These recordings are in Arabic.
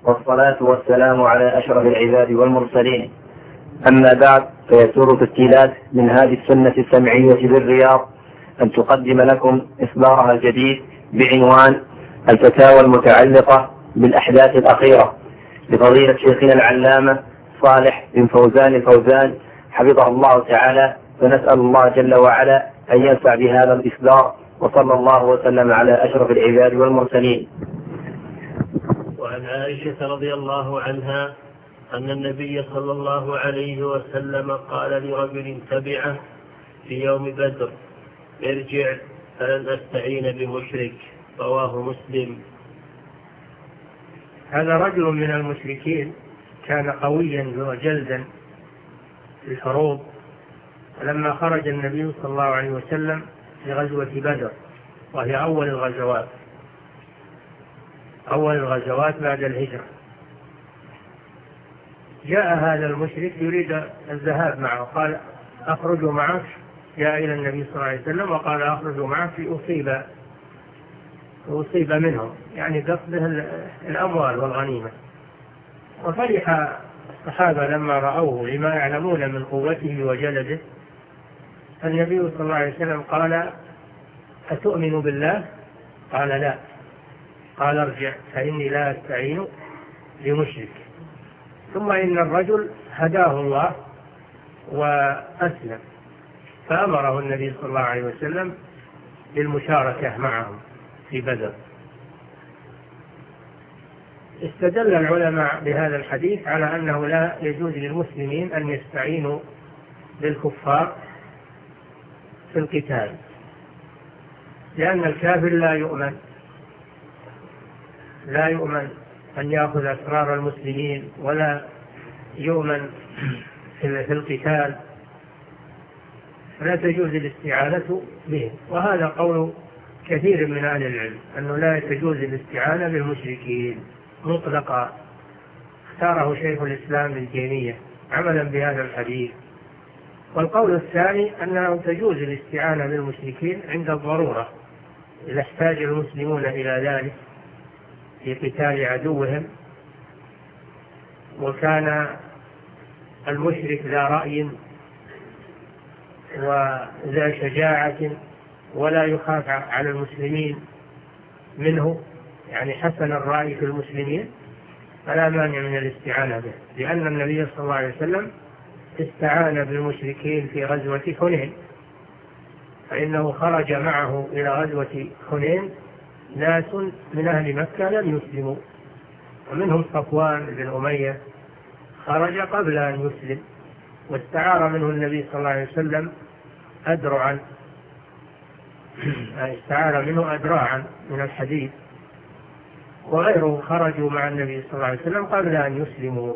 والصلاة والسلام على أشرف العباد والمرسلين. أما بعد، فيسر تسجيلات من هذه السنة السمعية بالرياض أن تقدم لكم إصدارها الجديد بعنوان الفتاوى المتعلقة بالأحداث الأخيرة لفضيلة شيخنا العلامة صالح بن فوزان الفوزان حفظه الله تعالى، فنسأل الله جل وعلا أن ينفع بهذا الإصدار، وصلى الله وسلم على أشرف العباد والمرسلين. وعن عائشة رضي الله عنها أن النبي صلى الله عليه وسلم قال لرجل تبعه في يوم بدر: ارجع فلن أستعين بمشرك. رواه مسلم. هذا رجل من المشركين كان قويا وجلدا في الحروب، ولما خرج النبي صلى الله عليه وسلم في غزوة بدر، وهي أول الغزوات بعد الهجرة، جاء هذا المشرك يريد الذهاب معه، قال: أخرج معك. جاء إلى النبي صلى الله عليه وسلم وقال: أخرج معك أصيب منهم، يعني قصده الأموال والغنيمة. وفرح الصحابة لما رأوه لما يعلمون من قوته وجلده. النبي صلى الله عليه وسلم قال: أتؤمن بالله؟ قال: لا. قال: ارجع فإني لا أستعين بمشرك. ثم إن الرجل هداه الله وأسلم، فأمره النبي صلى الله عليه وسلم بالمشاركة معهم في بدر. استدل العلماء بهذا الحديث على أنه لا يجوز للمسلمين أن يستعينوا بالكفار في القتال، لأن الكافر لا يؤمن أن يأخذ أسرار المسلمين، ولا يؤمن في القتال، فلا تجوز الاستعانة به. وهذا قول كثير من أهل العلم، أنه لا تجوز الاستعانة بالمشركين مطلقا. اختاره شيخ الإسلام ابن تيمية عملا بهذا الحديث. والقول الثاني أنه تجوز الاستعانة بالمشركين عند الضرورة، إذا احتاج المسلمون إلى ذلك في قتال عدوهم، وكان المشرك ذا رأي وذا شجاعة ولا يخاف على المسلمين منه، يعني حسن الرأي في المسلمين، فلا مانع من الاستعانة به، لأن النبي صلى الله عليه وسلم استعان بالمشركين في غزوة حنين، فإنه خرج معه إلى غزوة حنين ناس من أهل مكة لم يسلموا، ومنهم صفوان بن أمية خرج قبل أن يسلم، واستعار منه النبي صلى الله عليه وسلم أدرعا، استعار منه أدراعا من الحديد، وغيره خرجوا مع النبي صلى الله عليه وسلم قبل أن يسلموا.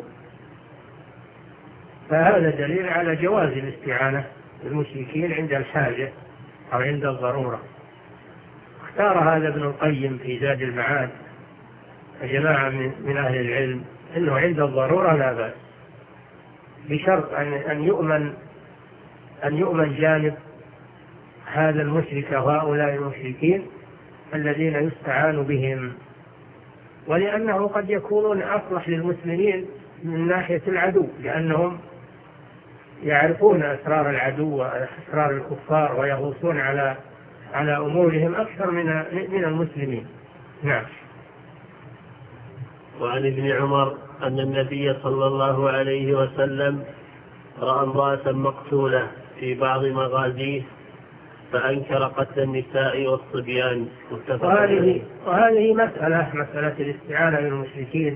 فهذا دليل على جواز الاستعانة بالمشركين عند الحاجة أو عند الضرورة. اختار هذا ابن القيم في زاد المعاد وجماعة من أهل العلم أنه عند الضرورة لا بأس، بشرط أن يؤمن جانب هذا المشرك وهؤلاء المشركين الذين يستعان بهم، ولأنه قد يكونون أصلح للمسلمين من ناحية العدو، لأنهم يعرفون أسرار العدو وأسرار الكفار ويغوصون على أمورهم أكثر من المسلمين. نعم. وعن ابن عمر أن النبي صلى الله عليه وسلم رأى امرأة مقتولة في بعض مغازيه فأنكر قتل النساء والصبيان. وهذه مسألة الاستعانة بالمشركين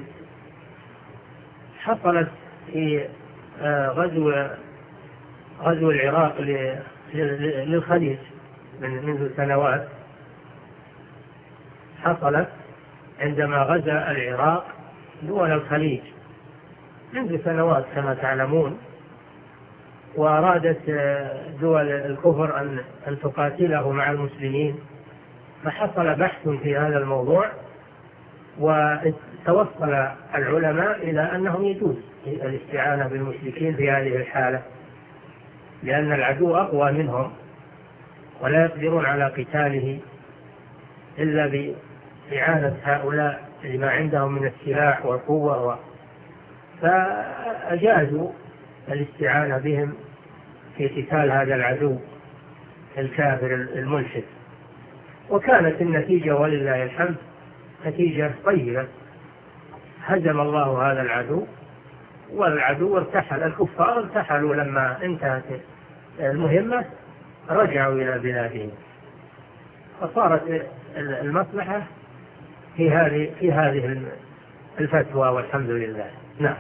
حصلت في غزو العراق للخليج منذ سنوات. حصلت عندما غزا العراق دول الخليج منذ سنوات كما تعلمون، وأرادت دول الكفر أن تقاتله مع المسلمين، فحصل بحث في هذا الموضوع، وتوصل العلماء إلى أنه يجوز الاستعانة بالمشركين في هذه الحالة، لأن العدو أقوى منهم ولا يقدرون على قتاله إلا بإعانة هؤلاء لما عندهم من السلاح والقوة، فأجازوا الاستعانة بهم في قتال هذا العدو الكافر الملحد، وكانت النتيجة ولله الحمد نتيجة طيبة. هزم الله هذا العدو، والعدو ارتحل، الكفار ارتحلوا لما انتهت المهمة، رجعوا إلى بلادهم، فصارت المصلحة في هذه الفتوى، والحمد لله. نعم.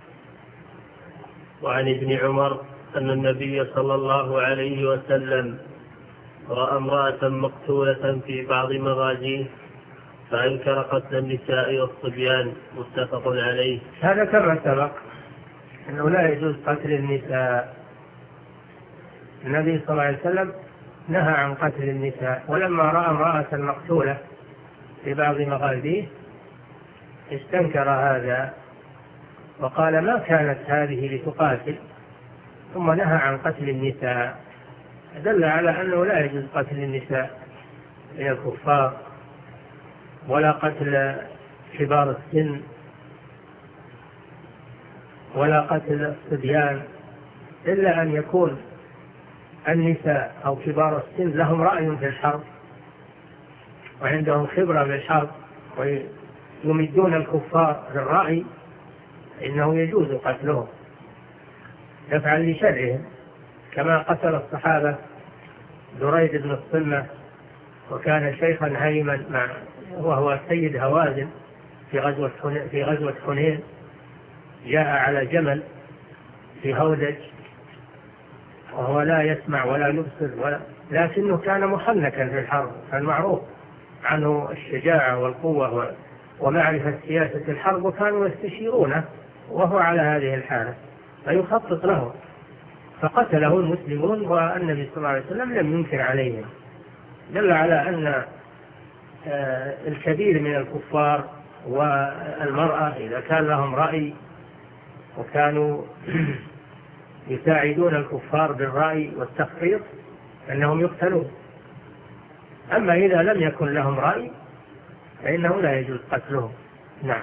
وعن ابن عمر أن النبي صلى الله عليه وسلم رأى امرأة مقتولة في بعض مغازيه فأنكر قتل النساء والصبيان، متفق عليه. هذا كما سبق أنه لا يجوز قتل النساء. النبي صلى الله عليه وسلم نهى عن قتل النساء، ولما رأى امرأة مقتولة في بعض مغازيه استنكر هذا وقال ما كانت هذه لتقاتل، ثم نهى عن قتل النساء، دل على أنه لا يجوز قتل النساء من الكفار، ولا قتل كبار السن، ولا قتل الصبيان، إلا أن يكون النساء أو كبار السن لهم رأي في الحرب وعندهم خبرة بالحرب ويمدون الكفار بالرأي، إنه يجوز قتلهم دفعا لشرهم، كما قتل الصحابة دريد بن الصمة، وكان شيخا هيما وهو سيد هوازن في غزوة حنين، جاء على جمل في هودج وهو لا يسمع ولا يبصر لكنه كان محنكا في الحرب، كان معروف عنه الشجاعة والقوة ومعرفة سياسة الحرب، وكانوا يستشيرونه وهو على هذه الحالة فيخطط له، فقتله المسلمون، والنبي صلى الله عليه وسلم لم ينكر عليهم، دل على أن الكثير من الكفار والمرأة إذا كان لهم رأي وكانوا يساعدون الكفار بالرأي والتخطيط أنهم يقتلون. أما إذا لم يكن لهم رأي فإنه لا يجوز قتلهم. نعم.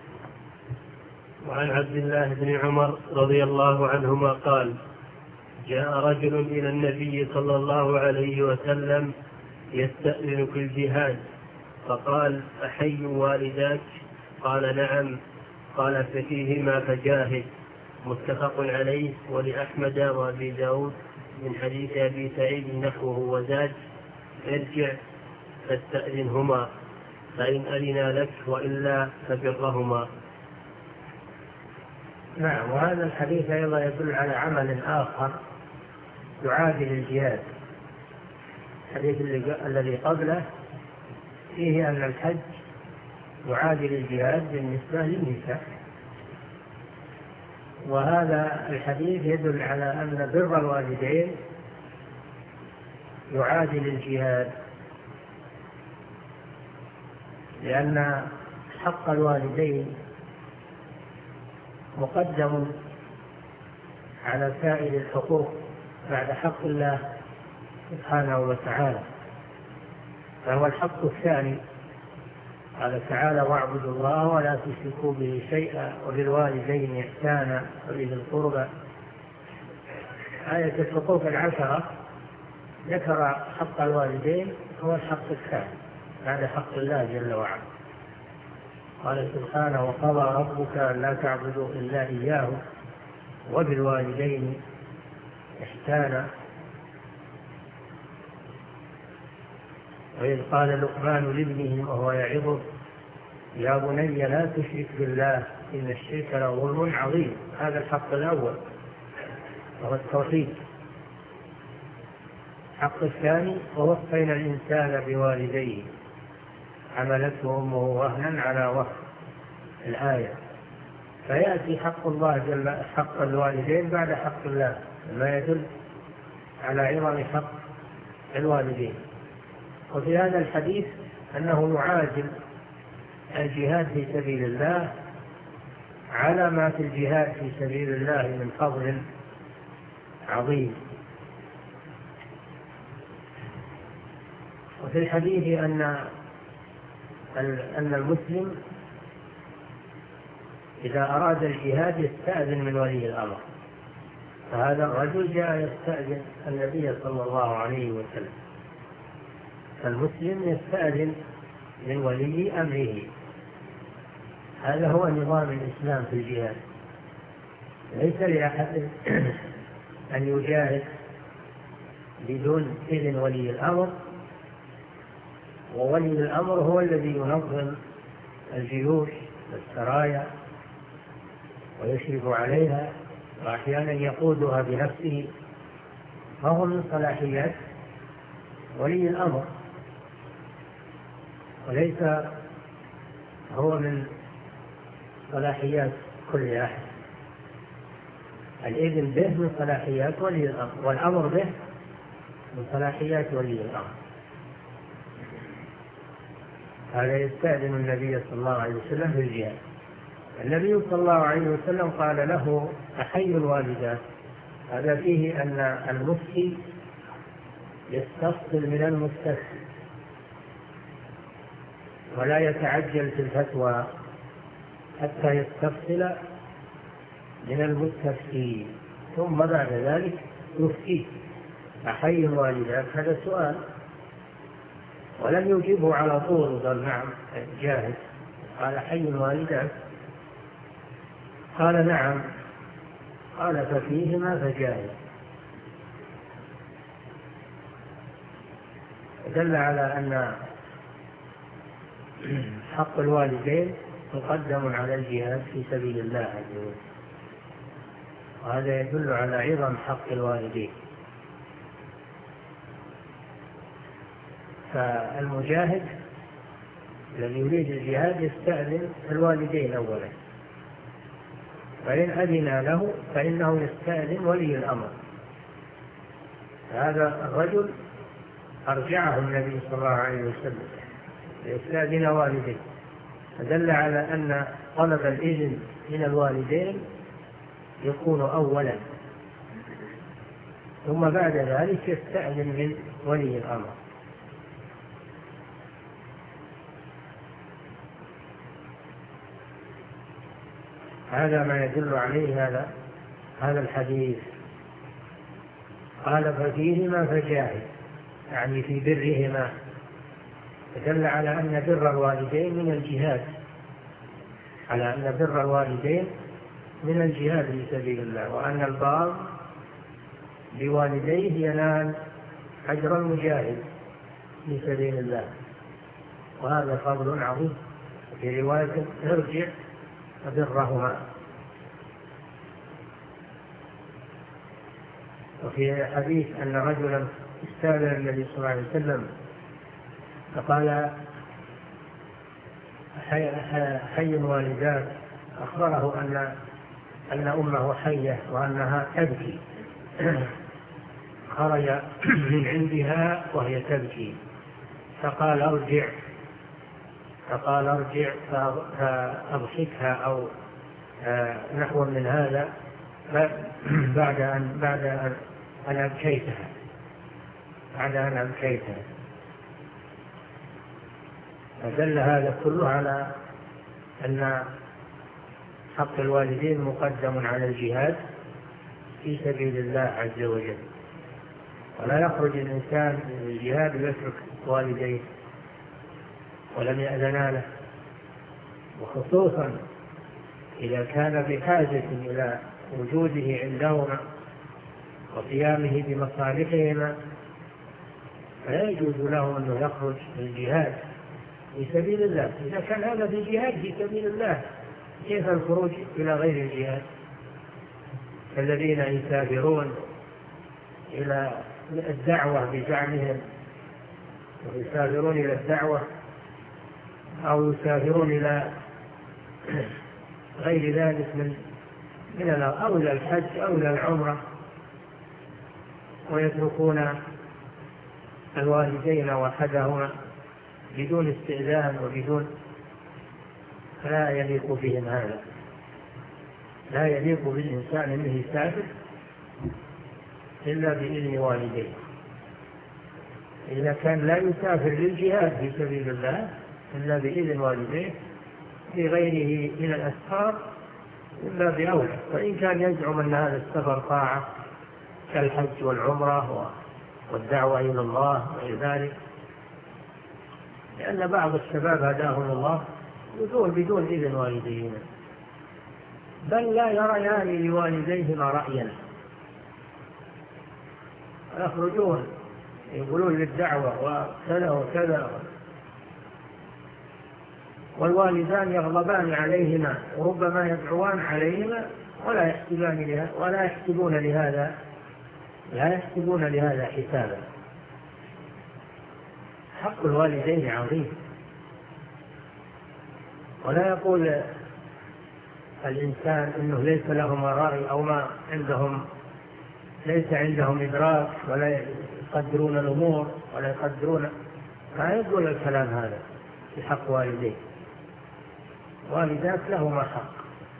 وعن عبد الله بن عمر رضي الله عنهما قال جاء رجل إلى النبي صلى الله عليه وسلم يستأذن في الجهاد، فقال أحي والداك؟ قال نعم. قال ففيهما فجاهد، متفق عليه. ولأحمد وأبي داود من حديث أبي سعيد نحوه وزاد ارجع فاستأذنهما فإن أذنا لك وإلا فبرهما. نعم. وهذا الحديث أيضا يدل على عمل آخر يعادل الجهاد. الحديث الذي قبله فيه أن الحج يعادل الجهاد بالنسبة للنساء، وهذا الحديث يدل على أن بر الوالدين يعادل الجهاد، لأن حق الوالدين مقدم على سائر الحقوق بعد حق الله سبحانه وتعالى، فهو الحق الثاني. قال تعالى واعبدوا الله ولا تشركوا به شيئا وبالوالدين إحسانا وبذي القربى. آية الحقوق العشرة ذكر حق الوالدين هو الحق الثاني بعد حق الله جل وعلا. قال سبحانه وقضى ربك ألا تعبدوا إلا إياه وبالوالدين إحسانا. وإذ قال لقمان لابنه وهو يعظه يا بني لا تشرك بالله إن الشرك لظلم عظيم. هذا الحق الأول وهو التوحيد. الحق الثاني ووصينا الإنسان بوالديه حملته أمه وهنا على وهن، الآية. فيأتي حق الله جل حق الوالدين بعد حق الله، ما يدل على عظم حق الوالدين. وفي هذا الحديث أنه يعادل الجهاد في سبيل الله على ما في الجهاد في سبيل الله من فضل عظيم. وفي الحديث أن المسلم إذا أراد الجهاد يستأذن من ولي الأمر. فهذا الرجل جاء يستأذن النبي صلى الله عليه وسلم. المسلم يستأذن من ولي أمره. هذا هو نظام الإسلام في الجهاد. ليس لأحد أن يجاهد بدون إذن ولي الأمر، وولي الأمر هو الذي ينظم الجيوش والسرايا ويشرف عليها، وأحيانا يقودها بنفسه، فهو من صلاحيات ولي الأمر، وليس هو من صلاحيات كل أحد. الإذن به من صلاحيات ولي الأمر، والأمر به من صلاحيات ولي الأمر. هذا يستأذن النبي صلى الله عليه وسلم في الجهاد. النبي صلى الله عليه وسلم قال له: أحي الوالدات. هذا فيه أن المفتي يستفصل من المستفتي، ولا يتعجل في الفتوى حتى يستفصل من المستفتي، ثم بعد ذلك يفتيه. أحي الوالدات هذا سؤال، ولم يجيبه على طول قال نعم جاهز، قال حي الوالدات، قال نعم، قال ففيهما فجاهز. دل على أن حق الوالدين مقدم على الجهاد في سبيل الله عز وجل، وهذا يدل على عظم حق الوالدين. فالمجاهد الذي يريد الجهاد يستأذن الوالدين أولا، فإن أذن له فإنه يستأذن ولي الأمر. هذا الرجل أرجعه النبي صلى الله عليه وسلم يستأذن والديه، فدل على أن طلب الإذن من الوالدين يكون أولا، ثم بعد ذلك يستأذن من ولي الأمر. هذا ما يدل عليه هذا الحديث. قال ففيهما فجاهد، يعني في برهما، فدل على أن بر الوالدين من الجهاد، على أن بر الوالدين من الجهاد في سبيل الله، وأن البار بوالديه ينال أجر المجاهد في سبيل الله، وهذا فضل عظيم. في رواية ارجع فبرهما. وفي حديث أن رجلا استأذن النبي صلى الله عليه وسلم فقال حي الوالدات، أخبره أن أمه حية وأنها تبكي، خرج من عندها وهي تبكي، فقال ارجع فأضحكها أو نحو من هذا بعد أن أبكيتها. فدل هذا كله على أن حق الوالدين مقدم على الجهاد في سبيل الله عز وجل، ولا يخرج الإنسان من الجهاد ويترك والديه ولم يأذنا له، وخصوصا إذا كان بحاجة إلى وجوده عندهما وقيامه بمصالحهما، فلا يجوز له أنه يخرج من الجهاد في سبيل الله. إذا كان هذا في الجهاد في سبيل الله، كيف الخروج إلى غير الجهاد؟ الذين يسافرون إلى الدعوة بزعمهم، ويسافرون إلى الدعوة أو يسافرون إلى غير ذلك أو إلى الحج أو إلى العمرة، ويتركون الوالدين وحدهما بدون استئذان وبدون، لا يليق بهم هذا. لا يليق بالإنسان أنه يسافر إلا بإذن والديه. إذا كان لا يسافر للجهاد في سبيل الله إلا بإذن والديه، في غيره من الأسفار من باب أولى. وإن كان يزعم أن هذا السفر طاعة كالحج والعمرة والدعوة إلى الله وغير ذلك، لأن بعض الشباب هداهم الله يذهبون بدون إذن والديهم، بل لا يريان لوالديهما رأيا، يخرجون يقولون للدعوة وكذا وكذا، والوالدان يغضبان عليهما وربما يدعوان عليهما ولا يحسبون لهذا حسابا. حق الوالدين عظيم، ولا يقول الإنسان إنه ليس لهم رأي أو ما عندهم، ليس عندهم إدراك ولا يقدرون الأمور ولا يقدرون، ما يقول الكلام هذا في حق والديه. والداك لهما حق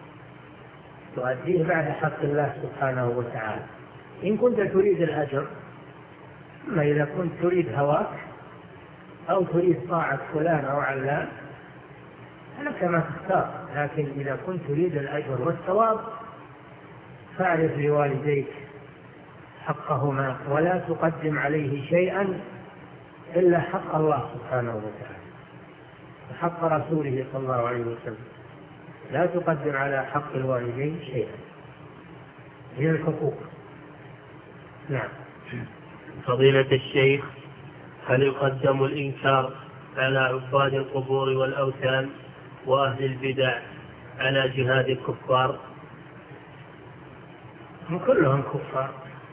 تؤديه بعد حق الله سبحانه وتعالى، إن كنت تريد الأجر. أما إذا كنت تريد هواك أو تريد طاعة فلان أو علان فلك ما تختار، لكن إذا كنت تريد الأجر والثواب فاعرف لوالديك حقهما، ولا تقدم عليه شيئا إلا حق الله سبحانه وتعالى وحق رسوله صلى الله عليه وسلم. لا تقدم على حق الوالدين شيئا، هي الحقوق. نعم. فضيلة الشيخ، هل يقدم الإنكار على عباد القبور والأوثان وأهل البدع على جهاد الكفار؟ هم كلهم كفار،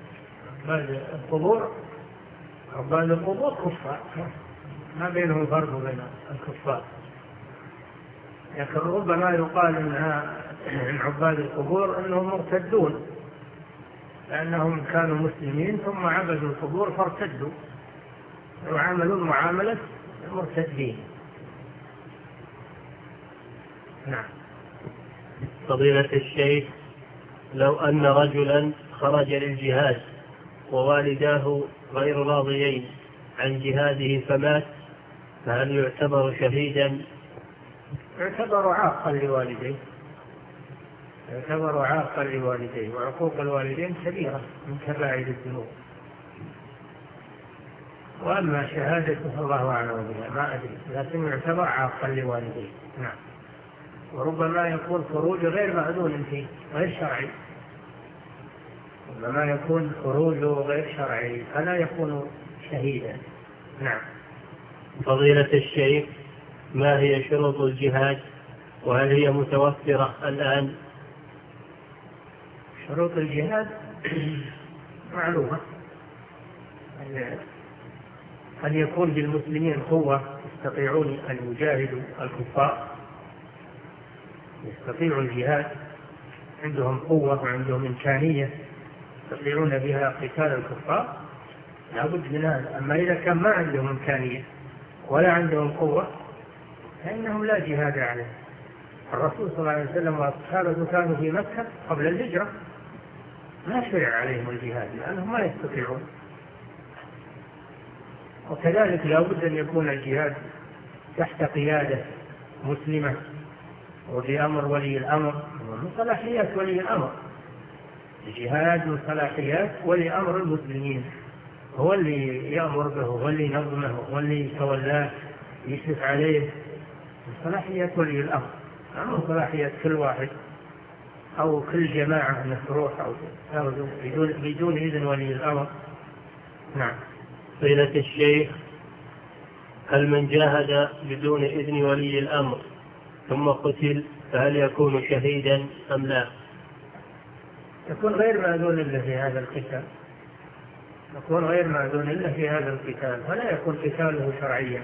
عباد القبور كفار، ما بينهم فرق بين الكفار. لكن ربما يقال إن عباد القبور أنهم مرتدون، لأنهم كانوا مسلمين ثم عبدوا القبور فارتدوا، وعملوا معاملة المرتدين. نعم. فضيلة الشيخ، لو أن رجلا خرج للجهاد ووالداه غير راضيين عن جهاده فمات، فهل يعتبر شهيدا؟ يعتبر عاقا لوالديه، وعقوق الوالدين كبيرة من كبائر الذنوب. وأما شهادته الله أعلم بها ما أدري، لكن يعتبر عاقا لوالديه. نعم. وربما يكون خروج غير مأذون فيه غير شرعي، ربما يكون خروجه غير شرعي فلا يكون شهيدا. نعم. فضيلة الشيخ، ما هي شروط الجهاد وهل هي متوفرة الآن؟ شروط الجهاد معلومة، أن يكون للمسلمين قوة يستطيعون أن يجاهدوا الكفار، يستطيعوا الجهاد، عندهم قوة وعندهم إمكانية يستطيعون بها قتال الكفار، لا بد من هذا. أما إذا كان ما عندهم إمكانية ولا عندهم قوة فإنهم لا جهاد عليه. الرسول صلى الله عليه وسلم وأصحابه كانوا في مكة قبل الهجرة، ما شرع عليهم الجهاد لأنهم ما يستطيعون. وكذلك لا بد أن يكون الجهاد تحت قيادة مسلمة وبأمر ولي الأمر، من صلاحيات ولي الأمر. الجهاد من صلاحيات ولي أمر المسلمين، هو اللي يأمر به، هو اللي ينظمه، هو اللي يتولاه يشرف عليه، من صلاحيات ولي الأمر، من صلاحيات كل واحد أو كل جماعة أن تروح أو بدون إذن ولي الأمر. نعم. فضيلة الشيخ، هل من جاهد بدون إذن ولي الأمر ثم قتل فهل يكون شهيدا أم لا؟ يكون غير مأذون إلا في هذا القتال، فلا يكون قتاله شرعيا،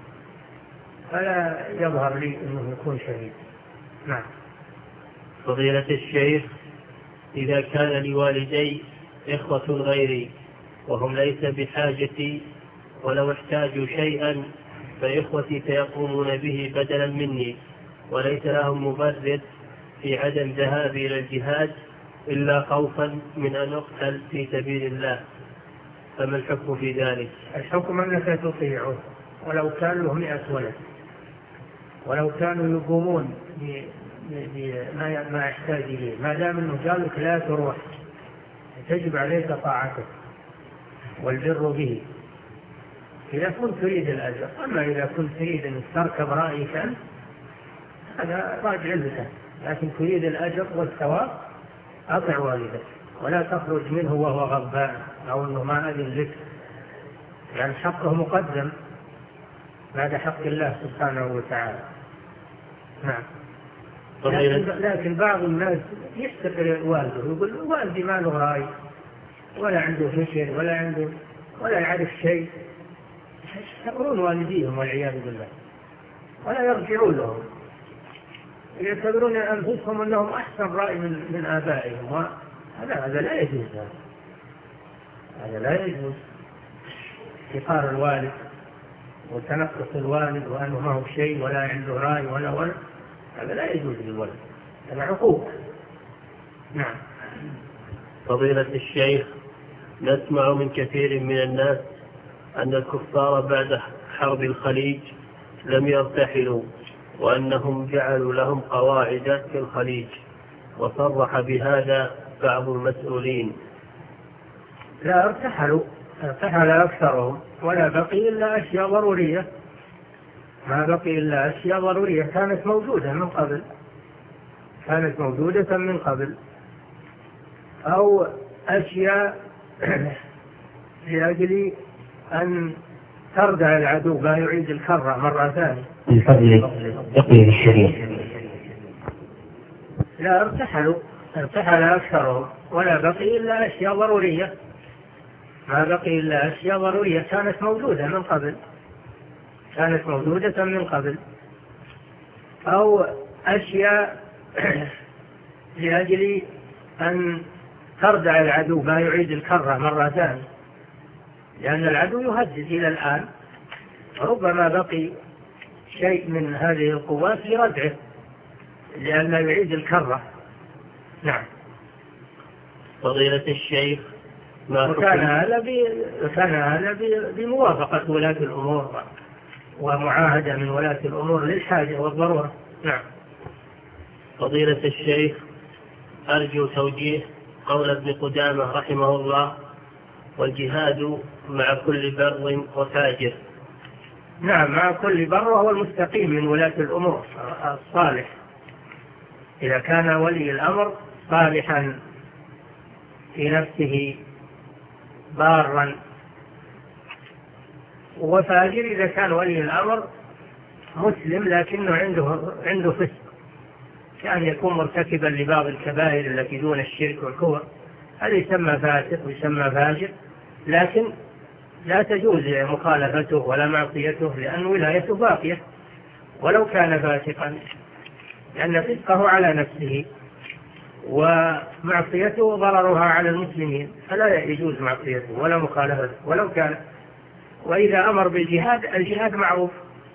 فلا يظهر لي أنه يكون شهيد. نعم. فضيلة الشيخ، إذا كان لوالدي إخوة غيري وهم ليس بحاجتي ولو احتاجوا شيئا فإخوتي سيقومون به بدلا مني، وليس لهم مبرر في عدم ذهابي إلى الجهاد إلا خوفا من أن أقتل في سبيل الله، فما الحكم في ذلك؟ الحكم أنك تطيعه ولو كان له 100 ولد، ولو كانوا يقومون ما يحتاج إليه، ما دام أنه قال لك لا تروح تجب عليك طاعته والبر به إذا كنت تريد الأجر. أما إذا كنت تريد أن تركب رأيك أنت هذا راجع لك، لكن تريد الأجر والثواب أطع والدك ولا تخرج منه وهو غضبان أو أنه ما أذن لك، يعني حقه مقدم بعد حق الله سبحانه وتعالى. نعم. لكن بعض الناس يحتقر والده، يقول والدي ما له رأي ولا عنده فكر ولا يعرف شيء، يحتقرون والديهم والعياذ بالله ولا يرجعون لهم، يعتبرون أنفسهم أنهم أحسن رأي من آبائهم، هذا لا يجوز، هذا لا يجوز. احتقار الوالد وتنقص الوالد وأنه ما هو شيء ولا عنده رأي ولا هذا لا يجوز للولد، هذا عقوق. نعم. فضيلة الشيخ، نسمع من كثير من الناس أن الكفار بعد حرب الخليج لم يرتحلوا وأنهم جعلوا لهم قواعد في الخليج، وصرح بهذا بعض المسؤولين. لا ارتحل أكثرهم ولا بقي إلا أشياء ضرورية، ما بقي إلا أشياء ضرورية كانت موجودة من قبل أو أشياء لأجل أن تردع العدو ما يعيد الكرة مرة ثانية. يقين الشريف. لا ارتحل أكثرهم ولا بقي إلا أشياء ضرورية، ما بقي إلا أشياء ضرورية كانت موجودة من قبل أو أشياء لأجل أن تردع العدو ما يعيد الكرة مرة ثانية، لأن العدو يهدد إلى الآن، ربما بقي شيء من هذه القوات لردعه لأن يعيد الكرة. نعم. فضيلة الشيخ، وكان هذا بموافقة ولاة الأمور ومعاهدة من ولاة الأمور للحاجة والضرورة. نعم. فضيلة الشيخ، أرجو توجيه قول ابن قدامة رحمه الله: والجهاد مع كل بر وفاجر. نعم، مع كل بر، وهو المستقيم من ولاة الأمور الصالح. إذا كان ولي الأمر صالحا في نفسه بارا، وفاجر إذا كان ولي الأمر مسلم لكنه عنده فسق، كان يكون مرتكبا لبعض الكبائر التي دون الشرك والكفر، هذا يسمى فاسق ويسمى فاجر، لكن لا تجوز مخالفته ولا معصيته لأن ولايته باقية ولو كان فاسقا، لأن فسقه على نفسه ومعصيته ضررها على المسلمين، فلا يجوز معصيته ولا مخالفته ولو كان. وإذا أمر بالجهاد، الجهاد معروف،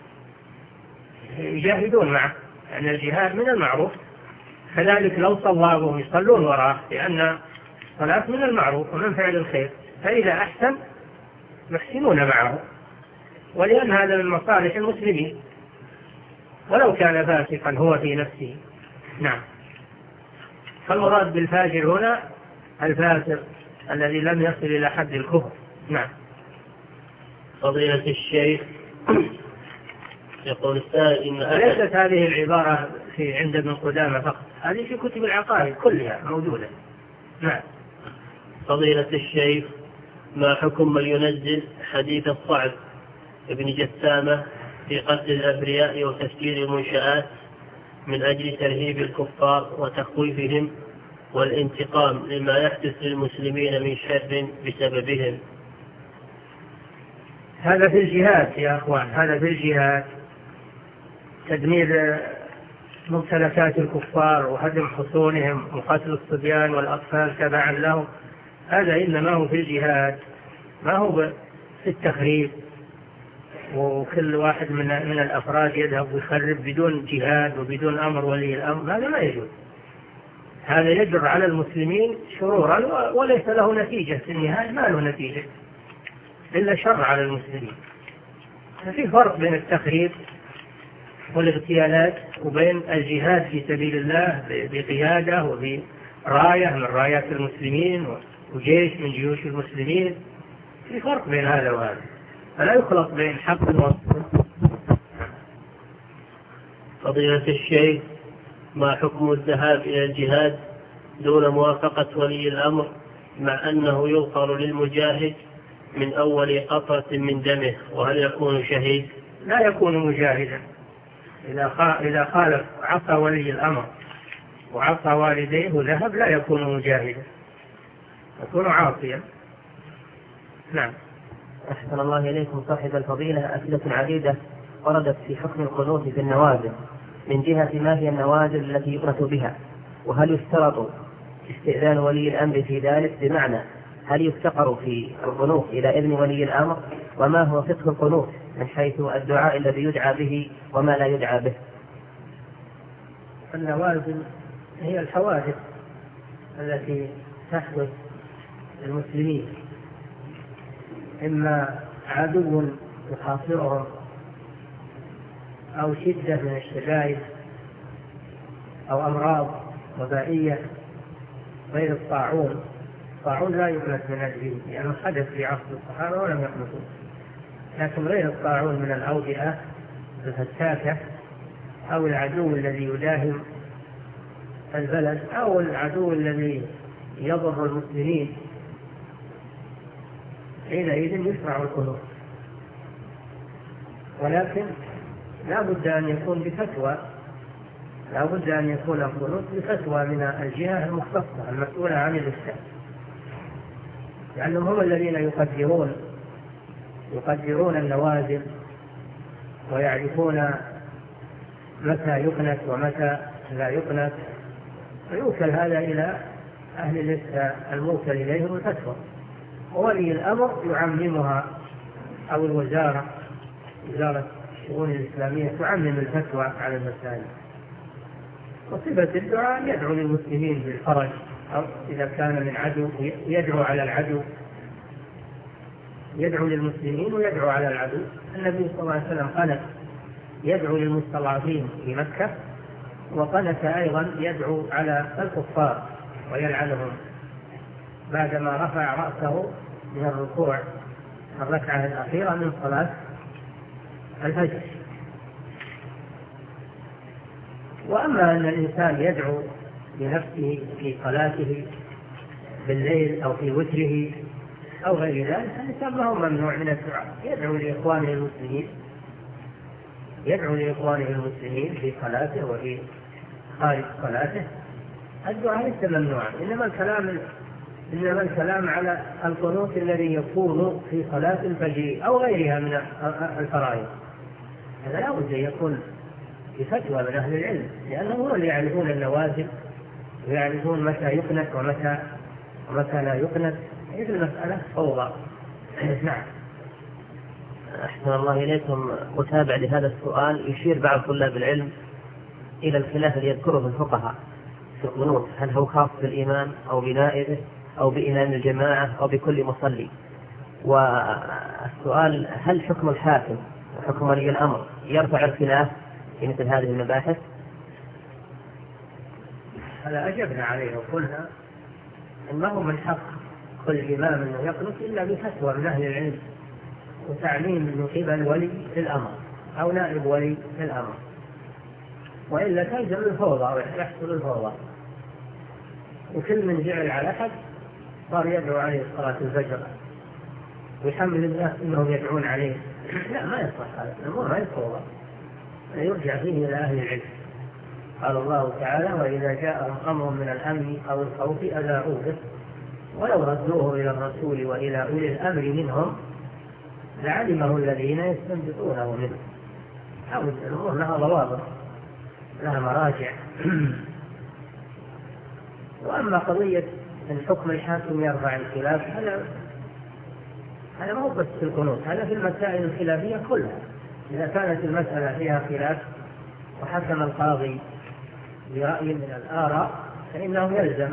يجاهدون معه، لأن الجهاد من المعروف، كذلك لو صلى بهم يصلون وراءه، لأن الصلاة من المعروف ومن فعل الخير، فإذا أحسن يحسنون معه، ولأن هذا من مصالح المسلمين ولو كان فاسقا هو في نفسه. نعم. فالمراد بالفاجر هنا الفاسق الذي لم يصل إلى حد الكفر. نعم. فضيلة الشيخ، يقول السائل إن ليست هذه العبارة عند ابن قدامة فقط، هذه في كتب العقائد كلها موجودة. نعم. فضيلة الشيخ، ما حكم من ينزل حديث الصعب ابن جسامة في قتل الأبرياء وتفجير المنشآت من أجل ترهيب الكفار وتخويفهم والانتقام لما يحدث للمسلمين من شر بسببهم؟ هذا في الجهاد يا أخوان، هذا في الجهاد، تدمير ممتلكات الكفار وهدم حصونهم وقتل الصبيان والأطفال تبعا لهم، هذا إنما هو في الجهاد، ما هو في التخريب، وكل واحد من الأفراد يذهب ويخرب بدون جهاد وبدون أمر ولي الأمر، هذا ما يجوز، هذا يجر على المسلمين شرورا وليس له نتيجة في النهاية، ما له نتيجة إلا شر على المسلمين. في فرق بين التخريب والاغتيالات وبين الجهاد في سبيل الله بقيادة وبراية من رايات المسلمين وجيش من جيوش المسلمين. في فرق بين هذا وهذا، فلا يخلط بين حق وباطل. فضيلة الشيخ، ما حكم الذهاب إلى الجهاد دون موافقة ولي الأمر مع أنه يغفر للمجاهد من أول قطرة من دمه، وهل يكون شهيد؟ لا يكون مجاهدا إذا خالف عصى ولي الأمر وعصى والديه ذهب، لا يكون مجاهدا، يكون عاصيا. نعم. أحسن الله إليكم صاحب الفضيلة، أسئلة عديدة وردت في حكم القنوت في النوازل، من جهة ما هي النوازل التي يقنت بها، وهل يشترط استئذان ولي الأمر في ذلك، بمعنى هل يفتقر في القنوت إلى إذن ولي الأمر، وما هو فقه القنوت من حيث الدعاء الذي يدعى به وما لا يدعى به؟ النوازل هي الحوادث التي تحدث للمسلمين، إما عدو يحاصرهم أو شدة من الشدائد أو أمراض وبائية غير الطاعون. الطاعون لا يقنط من أجله لأنه حدث في عصر الصحابة ولم يقنطوا، لكن غير الطاعون من الأوبئة الفتاكة أو العدو الذي يداهم البلد أو العدو الذي يضر المسلمين، حينئذ يشرع القنوت، ولكن لا بد أن يكون بفتوى، لا بد أن يكون القنوت بفتوى من الجهة المختصة المسؤولة عن الإفتاء، لأنهم هم الذين يقدرون النوازل ويعرفون متى يقنت ومتى لا يقنت، فيوكل هذا إلى أهل الإفتاء الموكل إليهم الفتوى، وولي الأمر يعممها، أو وزارة الشؤون الإسلامية تعمم الفتوى على المسائل. وصفة الدعاء يدعو للمسلمين بالفرج، أو إذا كان من عدو يدعو على العدو، يدعو للمسلمين ويدعو على العدو. النبي صلى الله عليه وسلم قنت يدعو للمستضعفين في مكة، وقنت أيضا يدعو على الكفار ويلعنهم بعدما رفع رأسه من الركوع الركعة الأخيرة من صلاة الفجر. وأما أن الإنسان يدعو لنفسه في صلاته بالليل أو في وتره أو غير ذلك، الإنسان ما هو ممنوع من الدعاء، يدعو لإخوانه المسلمين في صلاته وفي خارج صلاته، الدعاء ليس ممنوعا، إنما الكلام على القنوت الذي يكون في صلاة الفجر أو غيرها من الفرائض، هذا لا بد أن يكون بفتوى من أهل العلم، لأنهم هم اللي يعرفون النوازل ويعرفون متى يقنت ومتى لا يقنت. هذه المسألة فوضى. نعم. أحسن الله إليكم، أتابع لهذا السؤال. يشير بعض طلاب العلم إلى الخلاف الذي يذكره الفقهاء في القنوت، هل هو خاص بالإمام أو بنائبه أو بإمام الجماعة أو بكل مصلي؟ والسؤال: هل حكم الحاكم وحكم ولي الأمر يرفع الخلاف في مثل هذه المباحث؟ هذا أجبنا عليه وقلنا إنه من حق كل إمام أنه يقنط إلا بفتوى من أهل العلم وتعليم من قبل ولي الأمر أو نائب ولي الأمر، وإلا تلزم الفوضى ويحصل الفوضى، وكل من جعل على أحد صار يدعو عليه صلاة الفجر ويحمل الناس أنهم يدعون عليه. لا، ما يصح هذا الأمر، ما يفوضى، يرجع فيه إلى أهل العلم. قال الله تعالى: وإذا جاءهم أمر من الأمن أو الخوف أذاعوا به ولو ردوه إلى الرسول وإلى أولي الأمر منهم لعلمه الذين يستنبطونه منه. الأمور لها ضوابط، لها مراجع. وأما قضية أن حكم الحاكم يرفع الخلاف، هذا ما هو بس في القنوت، هذا في المسائل الخلافية كلها. إذا كانت المسألة فيها خلاف وحكم القاضي برأي من الآراء فإنه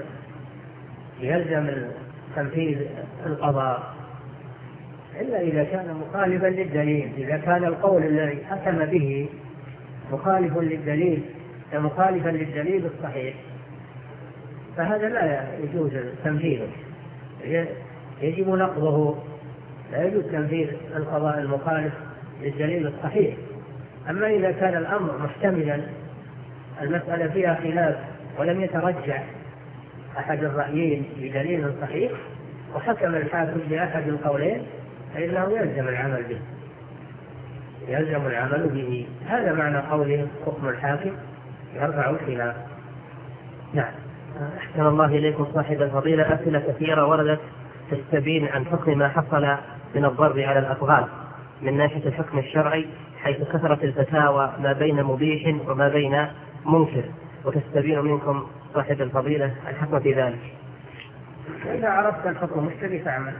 يلزم تنفيذ القضاء، إلا إذا كان مخالفا للدليل. إذا كان القول الذي حكم به مخالف للدليل مخالفا للدليل الصحيح فهذا لا يجوز تنفيذه، يجب نقضه، لا يجوز تنفيذ القضاء المخالف للدليل الصحيح. أما إذا كان الأمر محتملا، المسألة فيها خلاف ولم يترجح أحد الرأيين بدليل صحيح وحكم الحاكم بأحد القولين فإنه يلزم العمل به، يلزم العمل به. هذا معنى قوله حكم الحاكم يرفع الخلاف. نعم. أحسن الله إليكم صاحب الفضيلة. أسئلة كثيرة وردت تستبين عن حكم ما حصل من الضرب على الأفغان من ناحية الحكم الشرعي، حيث كثرت الفتاوى ما بين مبيح وما بين منكر، وتستبين منكم صاحب الفضيلة الحكم في ذلك. إذا عرفت الحكم الذي تعمل،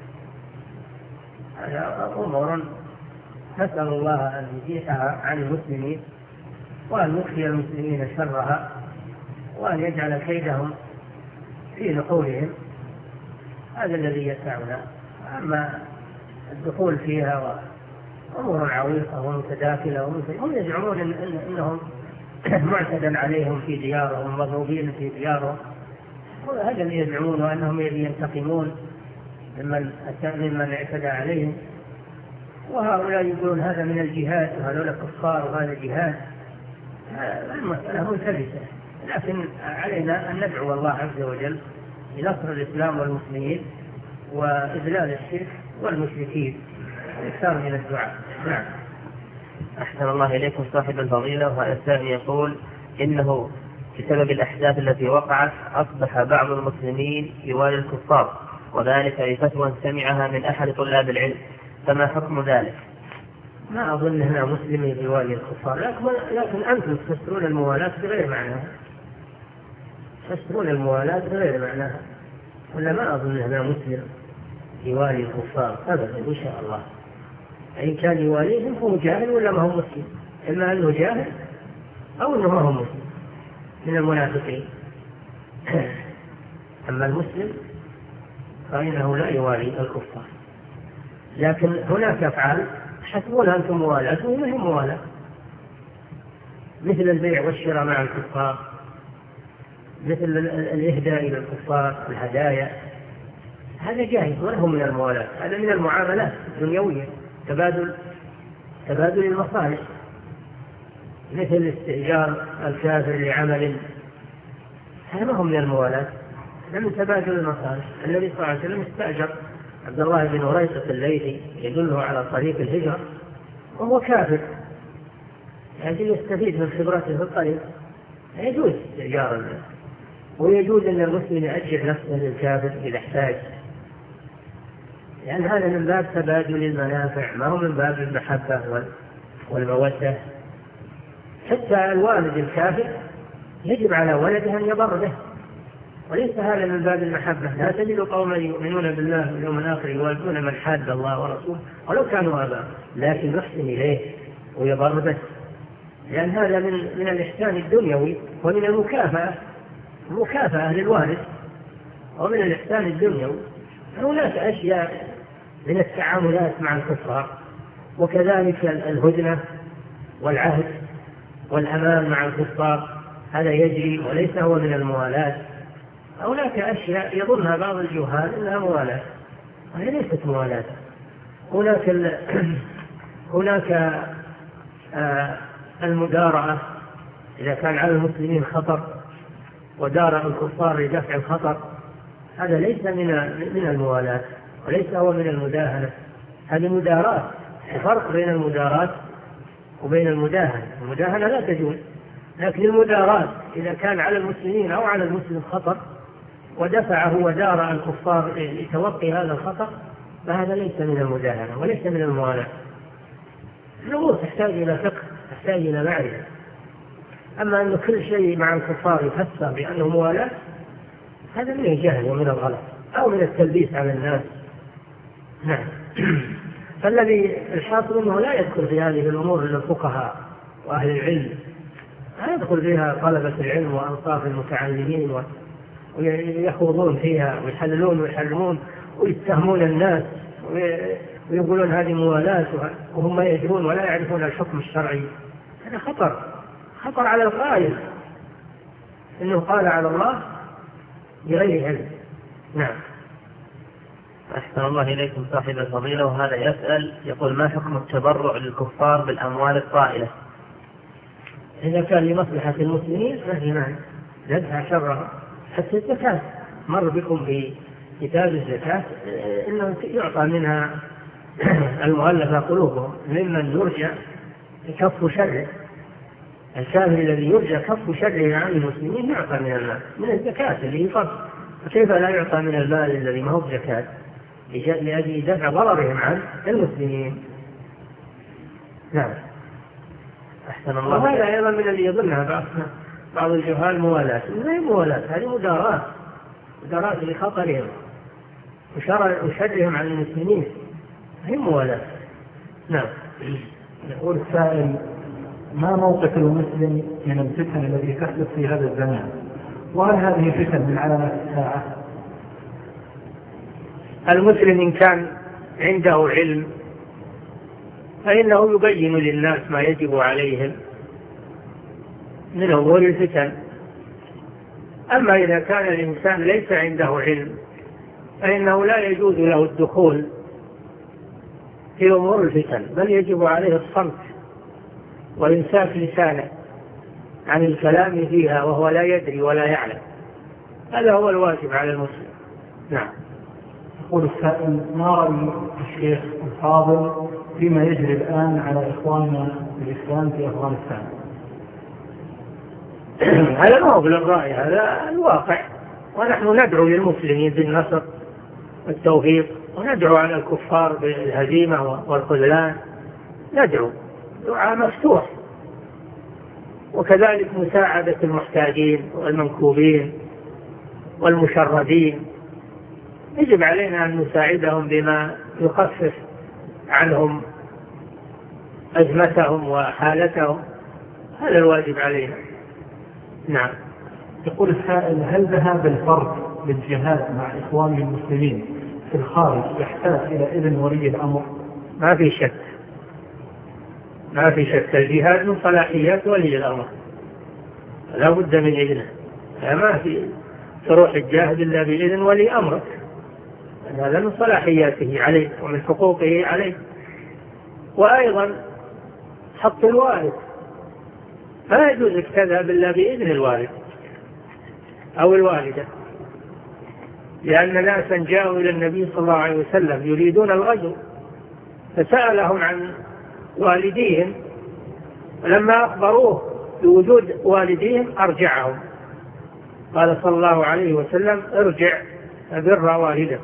هذا أمور نسأل الله أن يزيحها عن المسلمين وأن يخفي المسلمين شرها وأن يجعل كيدهم في نحورهم، هذا الذي يسعنا. أما الدخول فيها أمور عويصة ومتداخلة هم يزعمون أنهم معتدى عليهم في ديارهم مضروبين في ديارهم، هذا اللي يزعمون أنهم ينتقمون ممن اعتدى عليهم، وهؤلاء يقولون هذا من الجهاد وهؤلاء كفار وهذا جهاد. المسألة ملتبسة، لكن علينا أن ندعو الله عز وجل لنصر الإسلام والمسلمين وإذلال الشرك والمشركين والإكثار من الدعاء. نعم. أحسن الله إليكم صاحب الفضيلة. وهذا الثاني يقول إنه بسبب الأحداث التي وقعت أصبح بعض المسلمين يوالي الكفار، وذلك بفتوى سمعها من أحد طلاب العلم، فما حكم ذلك؟ ما أظن هنا مسلم يوالي الكفار، لكن أنتم تفسرون الموالاة بغير معناها، تفسرون الموالاة بغير معناها، ولا ما أظن هنا مسلم يوالي الكفار أبدا إن شاء الله. إن كان يواليهم فهو جاهل ولا ما هو مسلم، إما أنه جاهل أو أنه ما هو مسلم من المنافقين. أما المسلم فإنه لا يوالي الكفار، لكن هناك أفعال حسبون أنتم موالاة وهم موالاة، مثل البيع والشراء مع الكفار، مثل الإهداء إلى الكفار الهدايا، هذا جائز وله من الموالاة، هذا من المعاملات الدنيوية، تبادل المصالح، مثل استئجار الكافر لعمل، هذا ما هو من الموالاة، هذا من تبادل المصالح. النبي صلى الله عليه وسلم استأجر عبد الله بن وريثة الليثي يدله على طريق الهجرة وهو كافر، يعني يستفيد من خبرته في الطريق، يجوز استئجار، ويجوز أن المسلم يأجر نفسه للكافر إذا احتاج، لأن هذا من باب تبادل المنافع، ما هو من باب المحبة والمودة. حتى الوالد الكافر يجب على ولده أن يبر به، وليس هذا من باب المحبة. لا تجد قوما يؤمنون بالله واليوم الآخر يوالون من حاد الله ورسوله ولو كانوا آباء، لكن يحسن إليه ويبر به، لأن هذا من الإحسان الدنيوي ومن المكافأة للوالد، ومن الإحسان الدنيوي. هناك أشياء من التعاملات مع الكفار، وكذلك الهدنة والعهد والأمان مع الكفار، هذا يجري وليس هو من الموالاة. هناك أشياء يظنها بعض الجهال إنها موالاة، وهي ليست موالاة. هناك المدارعة، إذا كان على المسلمين خطر ودارع الكفار لدفع الخطر، هذا ليس من الموالاة وليس هو من المداهنة، هذه مداراة. الفرق بين المداراة وبين المداهنة، المداهنة لا تجوز، لكن المداراة إذا كان على المسلمين أو على المسلم خطر ودفعه ودارع الكفار لتوقي هذا الخطر، فهذا ليس من المداهنة وليس من الموالاة. الأمور تحتاج إلى فقه، تحتاج إلى معرفة. أما أن كل شيء مع الكفار يفسر بأنه موالاة، هذا من الجهل ومن الغلط أو من التلبيس على الناس. نعم. فالذي الحاصل أنه لا يدخل في هذه الأمور إلا الفقهاء وأهل العلم، لا يدخل فيها طلبة العلم وأنصاف المتعلمين ويخوضون فيها ويحللون ويحرمون ويتهمون الناس ويقولون هذه موالاة وهم ما يدرون ولا يعرفون الحكم الشرعي. هذا خطر على القائل إنه قال على الله بغير علم. نعم. أحسن الله إليكم صاحب الفضيلة، وهذا يسأل يقول: ما حكم التبرع للكفار بالأموال الطائلة؟ إذا كان لمصلحة المسلمين فهي معنى ندفع شرها. حتى الزكاة مر بكم في كتاب الزكاة إنه يعطى منها المؤلفة قلوبهم ممن يرجى كف شره. الكافر الذي يرجى كف شره عن المسلمين يعطى من المال من الزكاة اللي هي فرض، فكيف لا يعطى من المال الذي ما هو زكاة لأجل دفع ضررهم عن المسلمين؟ نعم. أحسن الله. وهذا أيضا من الذي يظنها بعض الجهال موالاة. لا هي موالاة، هذه مداراة لخطرهم وشرهم عن المسلمين، هي موالاة. نعم. يقول السائل: ما موقف المسلم من الفتن التي تحدث في هذا الزمان؟ وهل هذه فتن من علامات الساعة؟ المسلم إن كان عنده علم فإنه يبين للناس ما يجب عليهم من أمور الفتن. أما إذا كان الإنسان ليس عنده علم فإنه لا يجوز له الدخول في أمور الفتن، بل يجب عليه الصمت وإمساك لسانه عن الكلام فيها وهو لا يدري ولا يعلم. هذا هو الواجب على المسلم. نعم. يقول السائل: ما رأي الشيخ الفاضل فيما يجري الآن على إخواننا الإسلام في أفغانستان؟ هذا ما هو بالرأي، هذا الواقع، ونحن ندعو للمسلمين بالنصر والتوفيق، وندعو على الكفار بالهزيمة والخذلان، ندعو دعاء مفتوح، وكذلك مساعدة المحتاجين والمنكوبين والمشردين. يجب علينا أن نساعدهم بما يخفف عنهم أزمتهم وحالتهم، هذا الواجب علينا. نعم. يقول السائل: هل ذهاب الفرد للجهاد مع إخوانه المسلمين في الخارج يحتاج إلى إذن ولي الأمر؟ ما في شك، ما في شك، الجهاد من صلاحيات ولي الأمر، لا بد من إذنه، ما في تروح الجاهد إلا بإذن ولي أمرك، هذا من صلاحياته عليه ومن حقوقه عليه. وأيضا حق الوالد، لا يجوز لك تذهب إلا بإذن الوالد أو الوالدة، لأن ناسا جاءوا إلى النبي صلى الله عليه وسلم يريدون الغزو فسألهم عن والديهم، فلما أخبروه بوجود والديهم أرجعهم، قال صلى الله عليه وسلم: ارجع فبر والدك،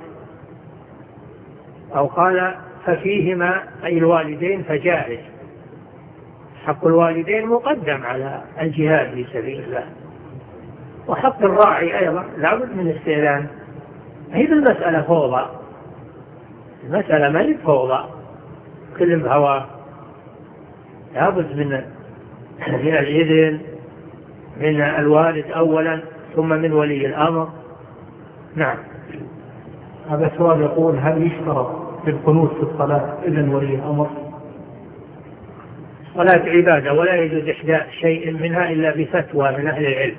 أو قال: ففيهما أي الوالدين فجاهد. حق الوالدين مقدم على الجهاد في سبيل الله. وحق الراعي أيضا لا بد من استئذان. هي المسألة فوضى، المسألة ما هي فوضى كل بهواه، لا بد من الإذن من الوالد أولا ثم من ولي الأمر. نعم. هذا سؤال يقول: هل يشترط في القنوت في الصلاة إذن ولي الأمر؟ صلاة عبادة ولا يجوز إحداث شيء منها إلا بفتوى من أهل العلم،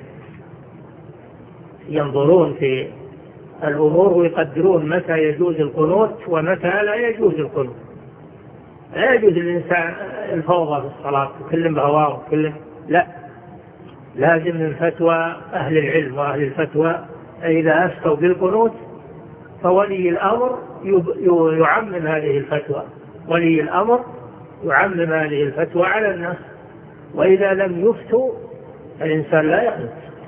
ينظرون في الأمور ويقدرون متى يجوز القنوت ومتى لا يجوز القنوت. لا يجوز الإنسان الفوضى في الصلاة وكل بهواه وكل، لا، لازم من فتوى أهل العلم وأهل الفتوى. إذا أفتوا بالقنوت فولي الأمر يعمم هذه الفتوى، ولي الأمر يعمم هذه الفتوى على الناس. وإذا لم يفتوا الإنسان لا يقنط.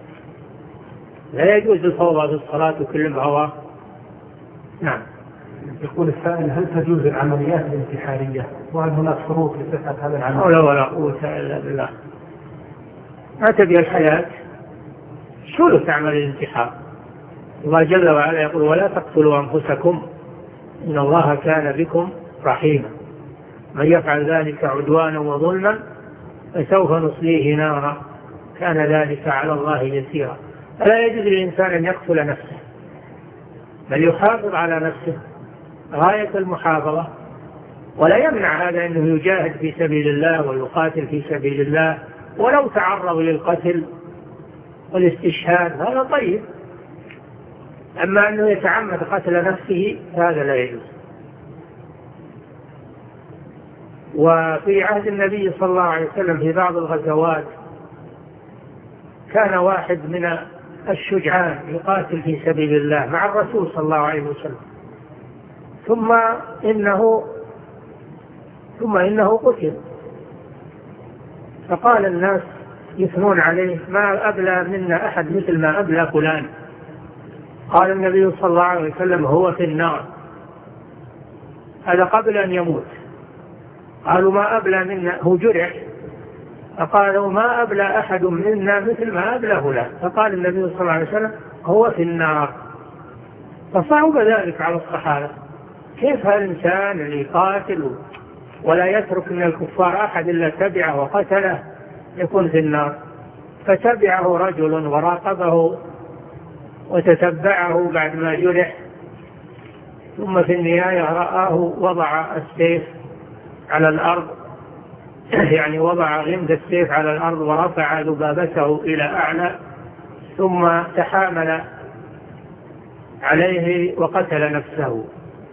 لا يجوز الفوضى في الصلاة وكل بهواه. نعم. يقول السائل: هل تجوز العمليات الانتحارية؟ وهل هناك شروط لصحة هذا العمل؟ لا ولا قوة إلا بالله. ما تبي الحياة شو تعمل الانتحار؟ الله جل وعلا يقول: ولا تقتلوا أنفسكم إن الله كان بكم رحيما من يفعل ذلك عدوانا وظلما فسوف نصليه نارا كان ذلك على الله يسيرا. فلا يجوز للإنسان أن يقتل نفسه، بل يحافظ على نفسه غاية المحافظة ولا يمنع هذا أنه يجاهد في سبيل الله ويقاتل في سبيل الله ولو تعرض للقتل والاستشهاد، هذا طيب. أما أنه يتعمد قتل نفسه هذا لا يجوز. وفي عهد النبي صلى الله عليه وسلم في بعض الغزوات كان واحد من الشجعان يقاتل في سبيل الله مع الرسول صلى الله عليه وسلم، ثم إنه قتل، فقال الناس يثنون عليه: ما أبلى منا أحد مثل ما أبلى فلان. قال النبي صلى الله عليه وسلم: هو في النار. هذا قبل أن يموت. قالوا: ما أبلى منا، هو جرح، فقالوا: ما أبلى أحد منا مثل ما أبلى فلان. فقال النبي صلى الله عليه وسلم: هو في النار. فصعب ذلك على الصحابة، كيف الإنسان اللي يقاتل ولا يترك من الكفار أحد إلا تبعه وقتله يكون في النار؟ فتبعه رجل وراقبه وتتبعه بعد ما جرح، ثم في النهاية رآه وضع السيف على الأرض، يعني وضع غمد السيف على الأرض ورفع ذبابته إلى أعلى، ثم تحامل عليه وقتل نفسه.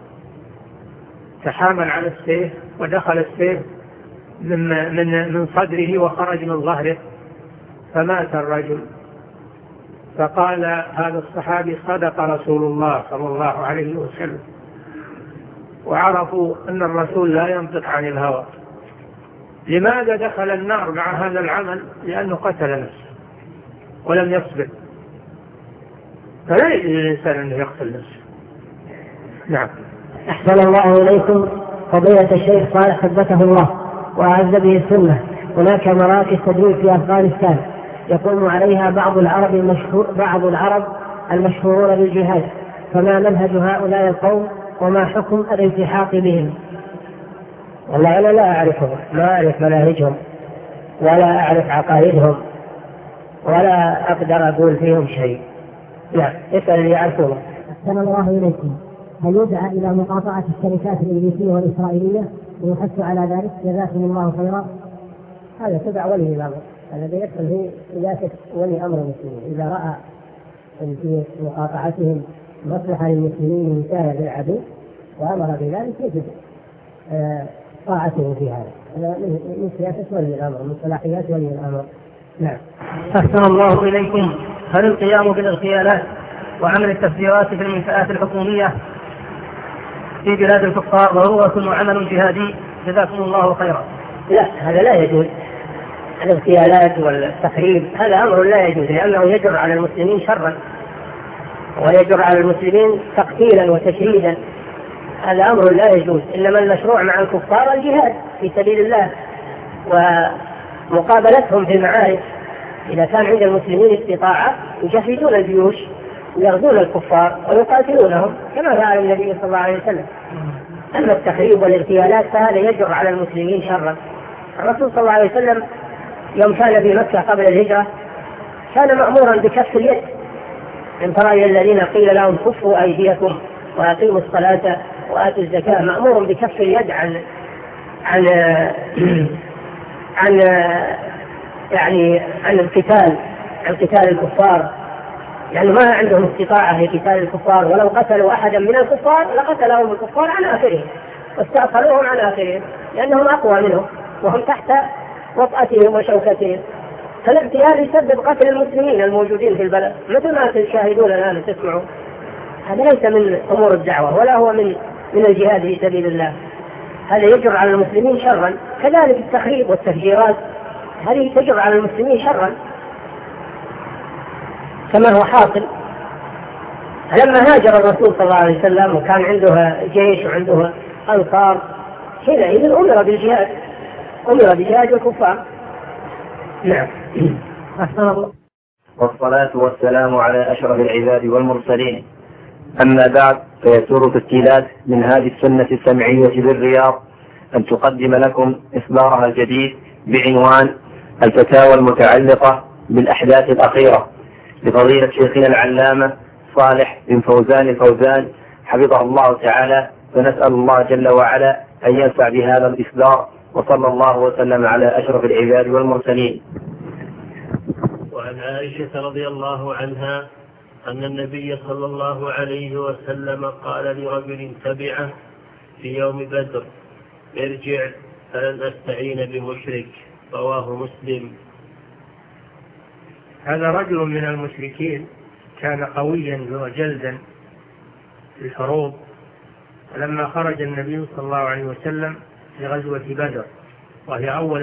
تحامل على السيف ودخل السيف من صدره وخرج من ظهره، فمات الرجل. فقال هذا الصحابي: صدق رسول الله صلى الله عليه وسلم. وعرفوا أن الرسول لا ينطق عن الهوى. لماذا دخل النار مع هذا العمل؟ لأنه قتل نفسه ولم يصبر، فلا يجوز للإنسان أنه يقتل نفسه. نعم. أحسن الله إليكم فضيلة الشيخ صالح حفظه الله وأعز به السنة. هناك مراكز تدريب في أفغانستان يقوم عليها بعض العرب المشهورون بالجهاد، فما منهج هؤلاء القوم وما حكم الالتحاق بهم؟ والله أنا لا أعرفهم، ما أعرف مناهجهم ولا أعرف عقائدهم ولا أقدر أقول فيهم شيء. لا، اسأل اللي يعرفونه. أحسن الله إليكم، هل يدعى إلى مقاطعة الشركات الإنجليزية والإسرائيلية ويحث على ذلك؟ جزاكم الله خيرا. هذا تبع ولي الأمر، الذي يدخل في سياسة ولي أمر المسلمين. إذا رأى في مقاطعتهم مصلحة للمسلمين من سائر العدو وأمر بذلك يجب طاعته في هذا. من سياسة ولي الأمر، من صلاحيات ولي الأمر. نعم. أحسن الله إليكم، هل القيام بالاغتيالات وعمل التفجيرات في المنشآت الحكومية في بلاد الكفار ضرورة وعمل جهادي؟ جزاكم الله خيرا. لا، هذا لا يجوز. الاغتيالات والتخريب هذا أمر لا يجوز، لأنه يجر على المسلمين شرا ويجر على المسلمين تقتيلا وتشريدا. هذا أمر لا يجوز. إنما المشروع مع الكفار الجهاد في سبيل الله ومقابلتهم في المعارك. إذا كان عند المسلمين استطاعة يجهزون الجيوش ويغزون الكفار ويقاتلونهم كما فعل النبي صلى الله عليه وسلم. أما التخريب والاغتيالات فهذا يجر على المسلمين شرا. الرسول صلى الله عليه وسلم يوم كان في مكة قبل الهجرة كان مأمورا بكف اليد. إن ترى الذين قيل لهم كفوا أيديكم وأقيموا الصلاة وآتوا الزكاة، مأمور بكف اليد عن القتال، عن قتال الكفار، يعني ما عندهم استطاعة في قتال الكفار، ولو قتلوا أحدا من الكفار لقتلهم الكفار عن آخرهم واستأصلوهم عن آخرهم، لأنهم أقوى منهم وهم تحت وطأتهم وشوكتهم. فالاغتيال يسبب قتل المسلمين الموجودين في البلد، مثل ما تشاهدون الآن وتسمعون. هذا ليس من أمور الدعوة ولا هو من الجهاد في سبيل الله. هذا يجر على المسلمين شرا. كذلك التخريب والتفجيرات هذه تجر على المسلمين شرا كما هو حاصل. لما هاجر الرسول صلى الله عليه وسلم وكان عنده جيش وعنده أنصار، حينئذ أمر بالجهاد، أمر بجهاد الكفار. نعم. والصلاة والسلام على أشرف العباد والمرسلين. أما بعد، فيسر تسجيلات من هذه السنة السمعية بالرياض أن تقدم لكم إصدارها الجديد بعنوان الفتاوى المتعلقة بالأحداث الأخيرة لفضيلة شيخنا العلامة صالح بن فوزان الفوزان حفظه الله تعالى. فنسأل الله جل وعلا أن ينفع بهذا الإصدار، وصلى الله وسلم على أشرف العباد والمرسلين. وعن عائشة رضي الله عنها أن النبي صلى الله عليه وسلم قال لرجل تبعه في يوم بدر: ارجع فلن أستعين بمشرك. رواه مسلم. هذا رجل من المشركين كان قويا وجلدا في الحروب، فلما خرج النبي صلى الله عليه وسلم في غزوة بدر، وهي أول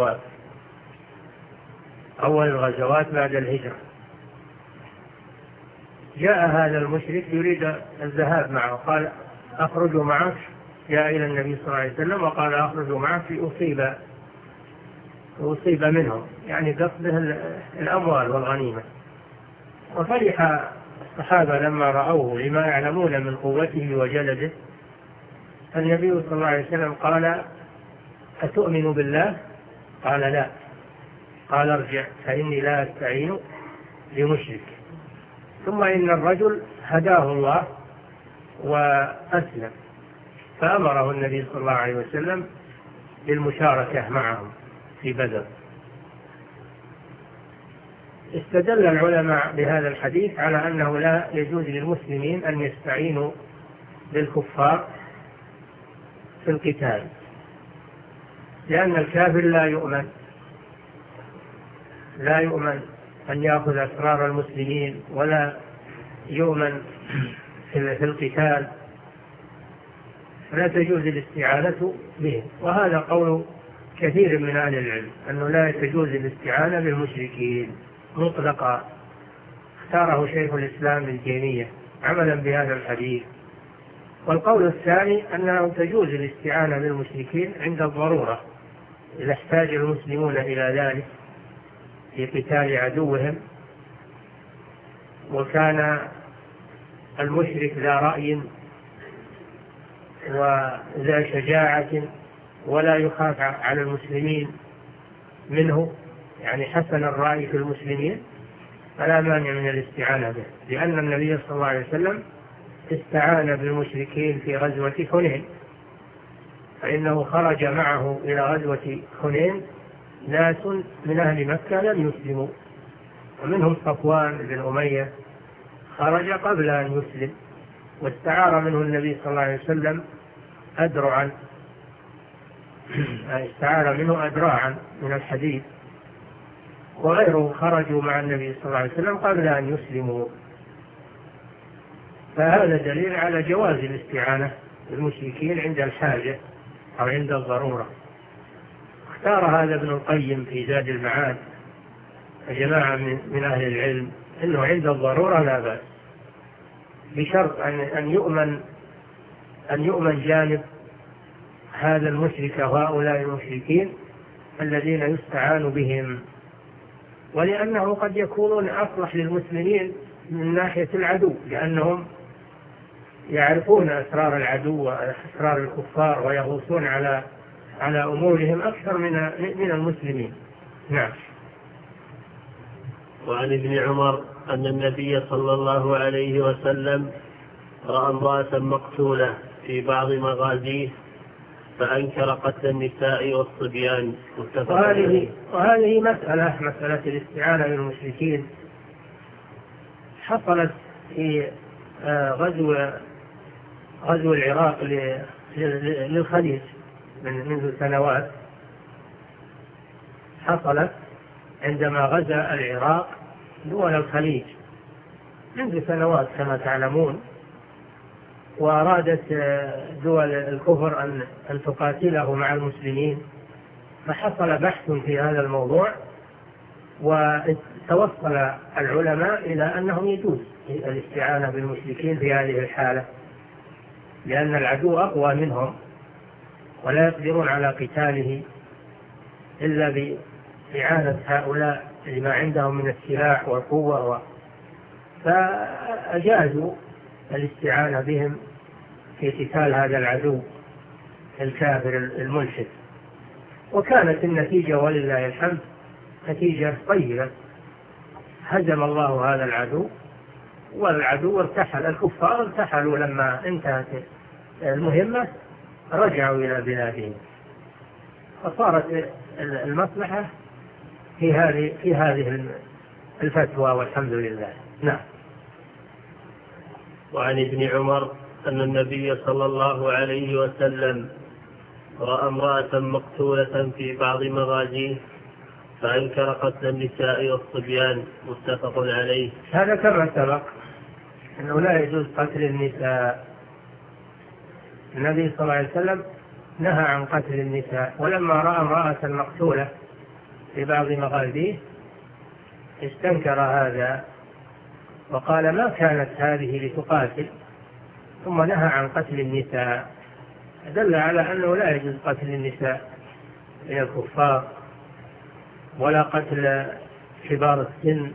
الغزوات بعد الهجرة، جاء هذا المشرك يريد الذهاب معه، قال: أخرج معك. جاء إلى النبي صلى الله عليه وسلم وقال: أخرج معك أصيب منهم، يعني قصده الأموال والغنيمة. وفرح الصحابة لما رأوه لما يعلمون من قوته وجلده. النبي صلى الله عليه وسلم قال: أتؤمن بالله؟ قال: لا. قال: ارجع فإني لا أستعين بمشرك. ثم إن الرجل هداه الله وأسلم، فأمره النبي صلى الله عليه وسلم بالمشاركة معهم في بدر. استدل العلماء بهذا الحديث على أنه لا يجوز للمسلمين أن يستعينوا بالكفار في القتال، لأن الكافر لا يؤمن أن يأخذ أسرار المسلمين، ولا يؤمن في القتال، لا تجوز الاستعانة به. وهذا قول كثير من أهل العلم، أنه لا تجوز الاستعانة بالمشركين مطلقا. اختاره شيخ الإسلام ابن تيمية عملا بهذا الحديث. والقول الثاني أنه تجوز الاستعانة بالمشركين عند الضرورة، إذا احتاج المسلمون إلى ذلك في قتال عدوهم، وكان المشرك ذا رأي وذا شجاعة ولا يخاف على المسلمين منه، يعني حسن الرأي في المسلمين، فلا مانع من الاستعانة به، لأن النبي صلى الله عليه وسلم استعان بالمشركين في غزوة حنين، فإنه خرج معه إلى غزوة حنين ناس من أهل مكة لم يسلموا، ومنهم صفوان بن أمية خرج قبل أن يسلم، واستعار منه النبي صلى الله عليه وسلم أدرعا، استعار منه أدراعا من الحديد، وغيره خرجوا مع النبي صلى الله عليه وسلم قبل أن يسلموا. فهذا دليل على جواز الاستعانة بالمشركين عند الحاجة أو عند الضرورة. اختار هذا ابن القيم في زاد المعاد جماعة من أهل العلم أنه عند الضرورة لا بأس، بشرط أن يؤمن جانب هذا المشرك وهؤلاء المشركين الذين يستعان بهم، ولأنه قد يكونون أصلح للمسلمين من ناحية العدو، لأنهم يعرفون أسرار العدو وأسرار الكفار ويغوصون على أمورهم أكثر من المسلمين. نعم. وعن ابن عمر أن النبي صلى الله عليه وسلم رأى امرأة مقتولة في بعض مغازيه فأنكر قتل النساء والصبيان. وهذه مسألة الاستعانة بالمشركين حصلت في غزو العراق للخليج منذ سنوات. حصلت عندما غزا العراق دول الخليج منذ سنوات كما تعلمون، وأرادت دول الكفر أن تقاتله مع المسلمين، فحصل بحث في هذا الموضوع، وتوصل العلماء إلى أنه يجوز الاستعانة بالمشركين في هذه الحالة، لأن العدو أقوى منهم ولا يقدرون على قتاله إلا بإعانة هؤلاء لما عندهم من السلاح والقوة، فأجازوا الاستعانة بهم في قتال هذا العدو الكافر الملحد، وكانت النتيجة ولله الحمد نتيجة طيبة. هزم الله هذا العدو، والعدو ارتحل، الكفار ارتحلوا لما انتهت المهمة، رجعوا إلى بلادهم، فصارت المصلحة في هذه الفتوى والحمد لله. نعم. وعن ابن عمر أن النبي صلى الله عليه وسلم رأى امرأة مقتولة في بعض مغازيه فأنكر قتل النساء والصبيان، متفق عليه. هذا كما سبق أنه لا يجوز قتل النساء. النبي صلى الله عليه وسلم نهى عن قتل النساء، ولما رأى امرأة مقتولة في بعض مغازيه استنكر هذا وقال ما كانت هذه لتقاتل، ثم نهى عن قتل النساء. دل على أنه لا يجوز قتل النساء من الكفار، ولا قتل كبار السن،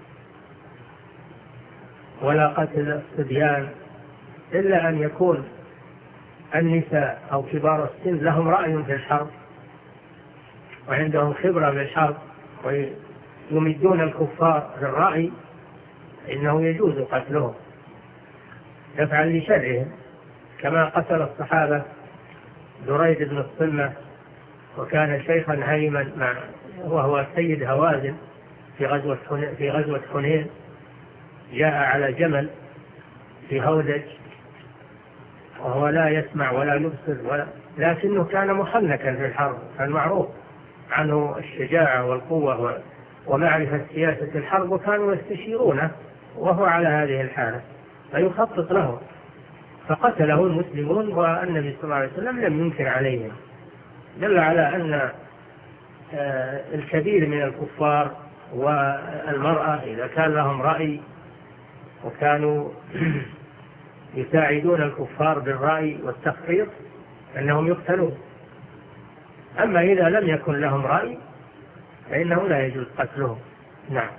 ولا قتل الصبيان، إلا أن يكون النساء أو كبار السن لهم رأي في الحرب وعندهم خبرة بالحرب ويمدون الكفار بالرأي، إنه يجوز قتلهم دفعا لشرعهم، كما قتل الصحابة دريد بن الصمة، وكان شيخا هيما وهو سيد هوازن في غزوة حنين، جاء على جمل في هودج وهو لا يسمع ولا يبصر لكنه كان محنكا في الحرب، كان معروف عنه الشجاعة والقوة ومعرفة سياسة الحرب، وكانوا يستشيرونه وهو على هذه الحالة فيخطط له، فقتله المسلمون والنبي صلى الله عليه وسلم لم ينكر عليهم. دل على أن الكثير من الكفار والمرأة إذا كان لهم رأي وكانوا يساعدون الكفار بالرأي والتخطيط أنهم يقتلون. أما إذا لم يكن لهم رأي فإنه لا يجوز قتلهم. نعم.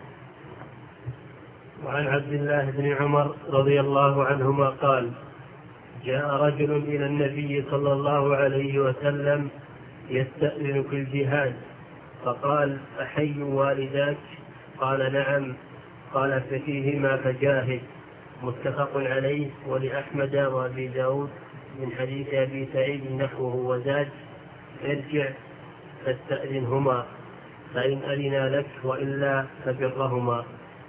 وعن عبد الله بن عمر رضي الله عنهما قال: جاء رجل إلى النبي صلى الله عليه وسلم يستأذن في الجهاد، فقال: أحي والداك؟ قال: نعم. قال: ففيهما فجاهد، متفق عليه. ولأحمد وأبي داود من حديث أبي سعيد نحوه وزاد: ارجع فاستأذنهما فإن أذنا لك وإلا فبرهما.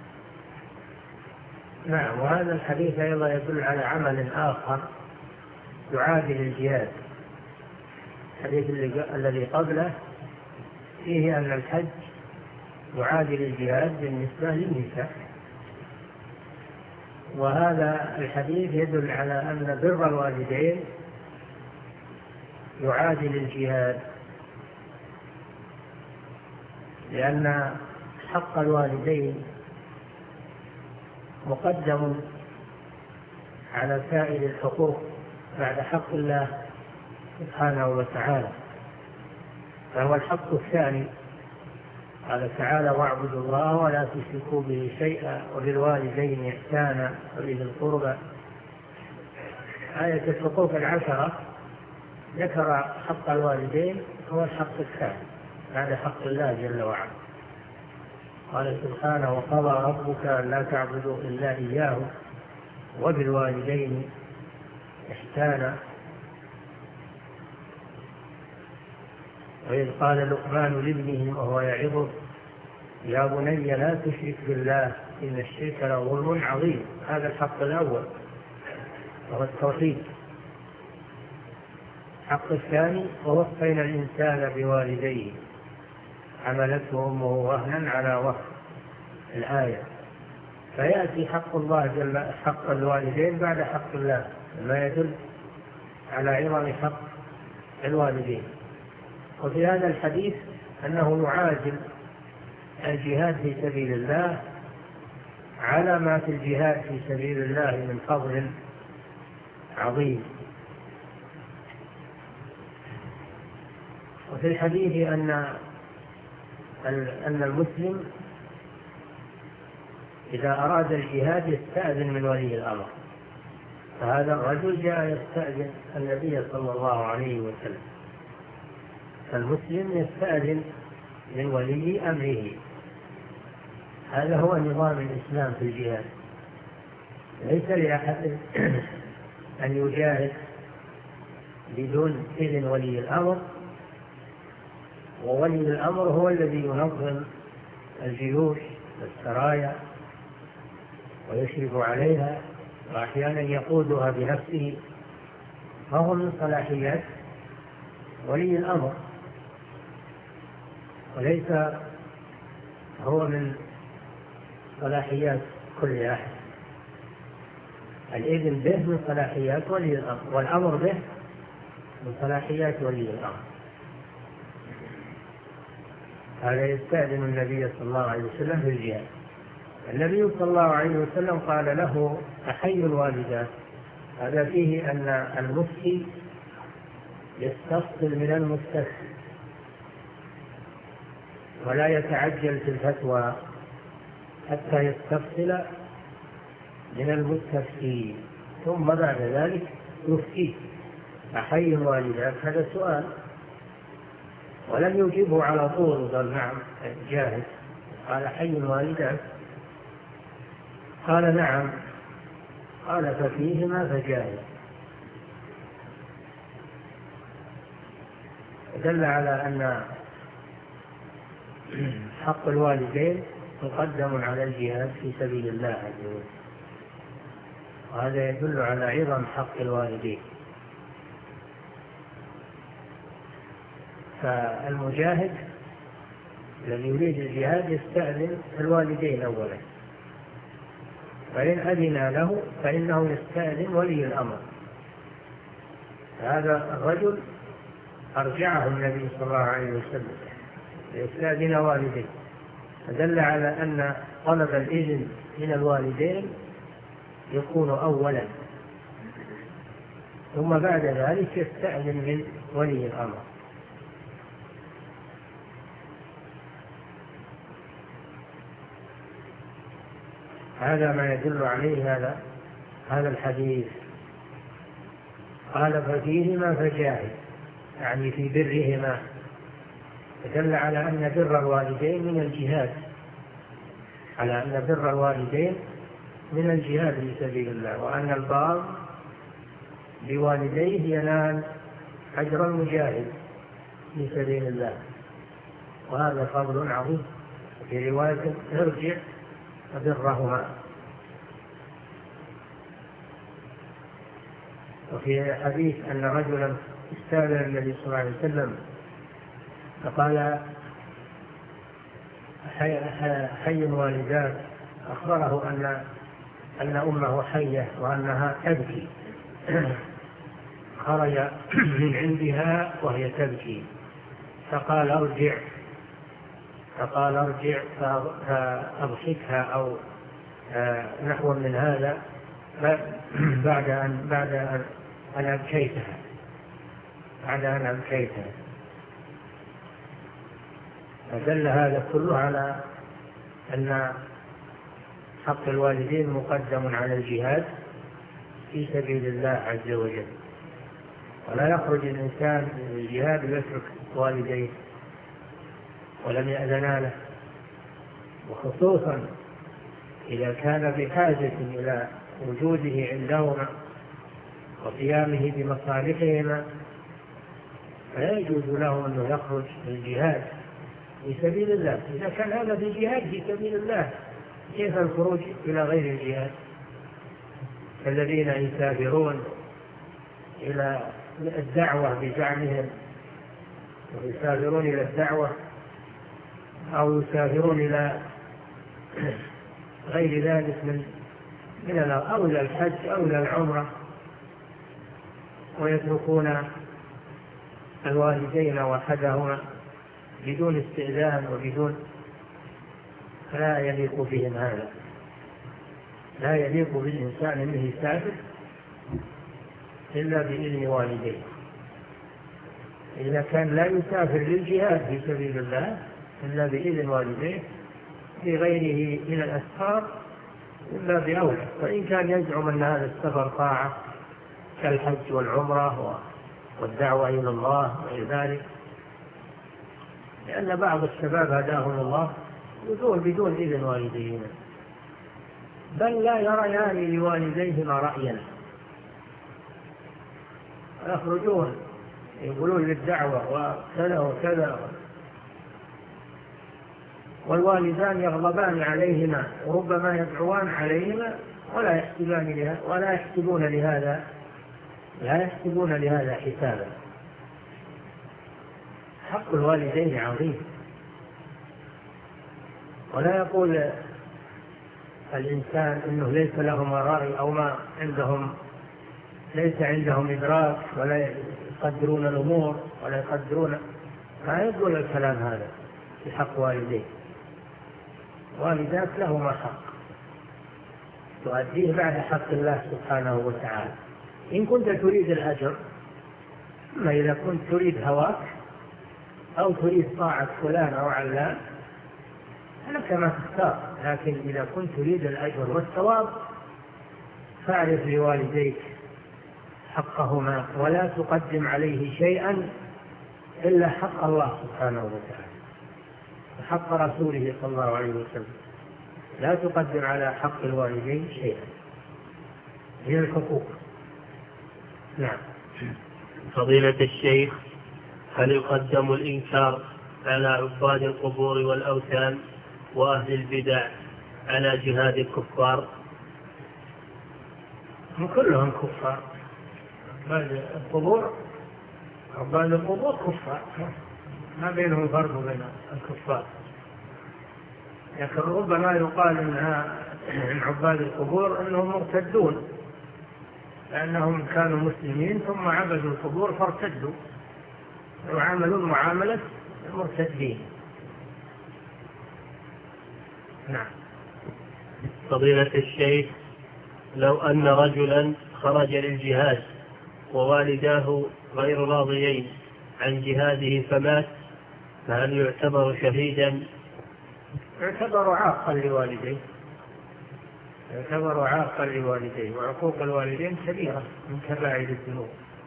نعم. وهذا الحديث أيضا يدل على عمل آخر يعادل الجهاد. الحديث الذي قبله فيه أن الحج يعادل الجهاد بالنسبة للنساء، وهذا الحديث يدل على أن بر الوالدين يعادل الجهاد، لأن حق الوالدين مقدم على سائر الحقوق بعد حق الله سبحانه وتعالى، فهو الحق الثاني. قال تعالى: واعبدوا الله ولا تشركوا به شيئا وبالوالدين إحسانا وبذي القربى. آية الحقوق العشرة ذكر حق الوالدين هو الحق الثاني بعد حق الله جل وعلا. قال سبحانه: وقضى ربك ألا تعبدوا إلا إياه وبالوالدين إحسانا. وإذ قال لقمان لابنه وهو يعظه: يا بني لا تشرك بالله إن الشرك لظلم عظيم. هذا الحق الأول وهو التوحيد. الحق الثاني: ووصينا الإنسان بوالديه حملته أمه وهنا على وهن. الآية. فيأتي حق الله حق الوالدين بعد حق الله، ما يدل على عظم حق الوالدين. وفي هذا الحديث أنه يعادل الجهاد في سبيل الله على ما في الجهاد في سبيل الله من فضل عظيم. وفي الحديث أن المسلم إذا أراد الجهاد يستأذن من ولي الأمر، فهذا الرجل جاء يستأذن النبي صلى الله عليه وسلم. فالمسلم يستأذن من ولي أمره. هذا هو نظام الإسلام في الجهاد. ليس لأحد أن يجاهد بدون إذن ولي الأمر، وولي الأمر هو الذي ينظم الجيوش والسرايا ويشرف عليها وأحيانا يقودها بنفسه، فهو من صلاحيات ولي الأمر، وليس هو من صلاحيات كل أحد. الإذن به من صلاحيات ولي الأمر، والأمر به من صلاحيات ولي الأمر. هذا يستأذن النبي صلى الله عليه وسلم في الجهاد. النبي صلى الله عليه وسلم قال له أحي الوالدات. هذا فيه أن المفتي يستفصل من المستفتي ولا يتعجل في الفتوى حتى يستفصل من المستفتي، ثم بعد ذلك يفتي. أحي الوالدات هذا سؤال، ولم يجيبه على طول قال نعم جاهز، قال حي الوالدات، قال نعم، قال ففيهما فجاهز. دل على أن حق الوالدين مقدم على الجهاد في سبيل الله عز وجل، وهذا يدل على عظم حق الوالدين. فالمجاهد الذي يريد الجهاد يستأذن الوالدين أولا، فإن أذن له فإنه يستأذن ولي الأمر. هذا الرجل أرجعه النبي صلى الله عليه وسلم ليستأذن والديه، فدل على أن طلب الإذن من الوالدين يكون أولا، ثم بعد ذلك يستأذن من ولي الأمر. هذا ما يدل عليه هذا الحديث. قال ففيهما فجاهد، يعني في برهما، فدل على أن بر الوالدين من الجهاد، على أن بر الوالدين من الجهاد في سبيل الله، وأن البار بوالديه ينال أجر المجاهد في سبيل الله، وهذا فضل عظيم. في رواية ارجع فبرهما. وفي حديث أن رجلا استأذن النبي صلى الله عليه وسلم فقال حي الوالدات، أخبره أن أمه حية وأنها تبكي، خرج من عندها وهي تبكي، فقال ارجع فأضحكها أو نحو من هذا بعد أن أبكيتها. فدل هذا كله على أن حق الوالدين مقدم على الجهاد في سبيل الله عز وجل، ولا يخرج الإنسان من الجهاد ويترك والديه ولم يأذنا له، وخصوصا إذا كان بحاجة إلى وجوده عندهما وقيامه بمصالحهما، فلا يجوز له أنه يخرج للجهاد في سبيل الله. إذا كان هذا في الجهاد في سبيل الله، كيف الخروج إلى غير الجهاد؟ الذين يسافرون إلى الدعوة بزعمهم، ويسافرون إلى الدعوة أو يسافرون إلى غير ذلك أو إلى الحج أو إلى العمرة، ويتركون الوالدين وحدهما بدون استئذان وبدون، لا يليق بهم هذا. لا يليق بالإنسان أنه يسافر إلا بإذن والديه. إذا كان لا يسافر للجهاد في سبيل الله إلا بإذن والديه، في غيره إلى الأسفار إلا بأولى. وإن كان يزعم أن هذا السفر طاعة كالحج والعمرة والدعوة إلى الله وغير ذلك، لأن بعض الشباب هداهم الله بدون إذن والديهما، بل لا يريان لوالديهما رأيا، يخرجون يقولون للدعوة وكذا وكذا، والوالدان يغضبان عليهما وربما يدعوان عليهما ولا يحسبون لهذا حسابا. حق الوالدين عظيم، ولا يقول الإنسان إنه ليس لهم رأي أو ما عندهم، ليس عندهم إدراك ولا يقدرون الأمور ولا يقدرون، ما يقول الكلام هذا في حق والديه. والداك لهما حق تؤديه بعد حق الله سبحانه وتعالى. إن كنت تريد الأجر، أما إذا كنت تريد هواك أو تريد طاعة فلان أو علان فلك ما تختار، لكن إذا كنت تريد الأجر والثواب فاعرف لوالديك حقهما، ولا تقدم عليه شيئا إلا حق الله سبحانه وتعالى وحق رسوله صلى الله عليه وسلم. لا تقدم على حق الوالدين شيئا، هي الحقوق. نعم. فضيلة الشيخ، هل يقدم الإنكار على عباد القبور والأوثان وأهل البدع على جهاد الكفار؟ هم كلهم كفار، عباد القبور كفار، ما بينهم فرق بين الكفار. لكن ربما يقال إن عباد القبور أنهم مرتدون، لأنهم كانوا مسلمين ثم عبدوا القبور فارتدوا، وعملوا معاملة المرتدين. نعم. فضيلة الشيخ، لو أن رجلا خرج للجهاد ووالداه غير راضيين عن جهاده فمات، فهل يعتبر شهيدا؟ يعتبر عاقا لوالديه، وعقوق الوالدين كبيرة من كبائر الذنوب.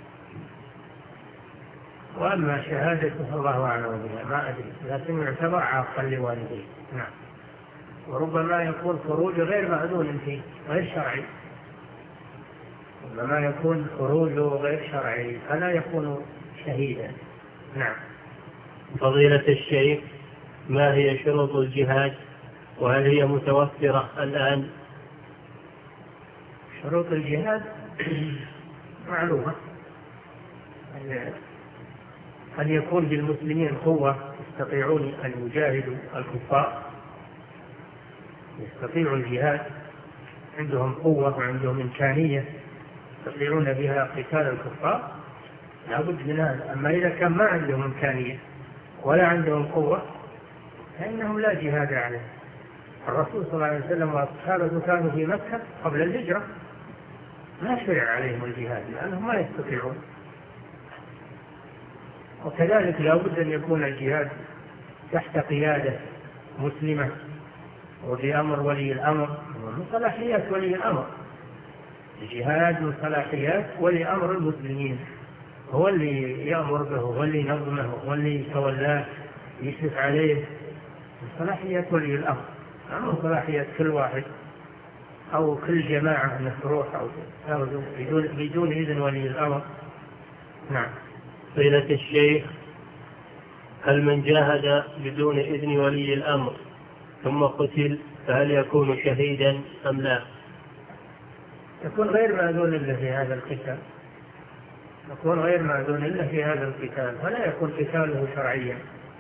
وأما شهادته الله أعلم بها، ما أدري، لكن يعتبر عاقا لوالديه. نعم. وربما يكون خروج غير مأذون فيه، غير شرعي، ربما يكون خروجه غير شرعي فلا يكون شهيدا. نعم. فضيلة الشيخ، ما هي شروط الجهاد وهل هي متوفرة الآن؟ شروط الجهاد معلومة، أن يكون للمسلمين قوة يستطيعون أن يجاهدوا الكفار، يستطيعوا الجهاد، عندهم قوة وعندهم إمكانية يستطيعون بها قتال الكفار، لا بد من هذا. أما إذا كان ما عندهم إمكانية ولا عندهم قوة فإنهم لا جهاد عليهم. الرسول صلى الله عليه وسلم وأصحابه كانوا في مكة قبل الهجرة، ما شرع عليهم الجهاد لأنهم ما يستطيعون. وكذلك لا بد أن يكون الجهاد تحت قيادة مسلمة وبأمر ولي الأمر، ومن صلاحيات ولي الأمر. الجهاد من صلاحيات ولي أمر المسلمين، هو اللي يأمر به، هو اللي ينظمه، هو اللي يتولاه يشرف عليه، من صلاحيات ولي الأمر، من صلاحيات كل واحد أو كل جماعة أن تروح أو بدون إذن ولي الأمر. نعم. فضيلة الشيخ، هل من جاهد بدون إذن ولي الأمر ثم قتل فهل يكون شهيدا أم لا؟ يكون غير مأذون إلا في هذا القتال، يكون غير مأذون إلا في هذا القتال، فلا يكون قتاله شرعيا،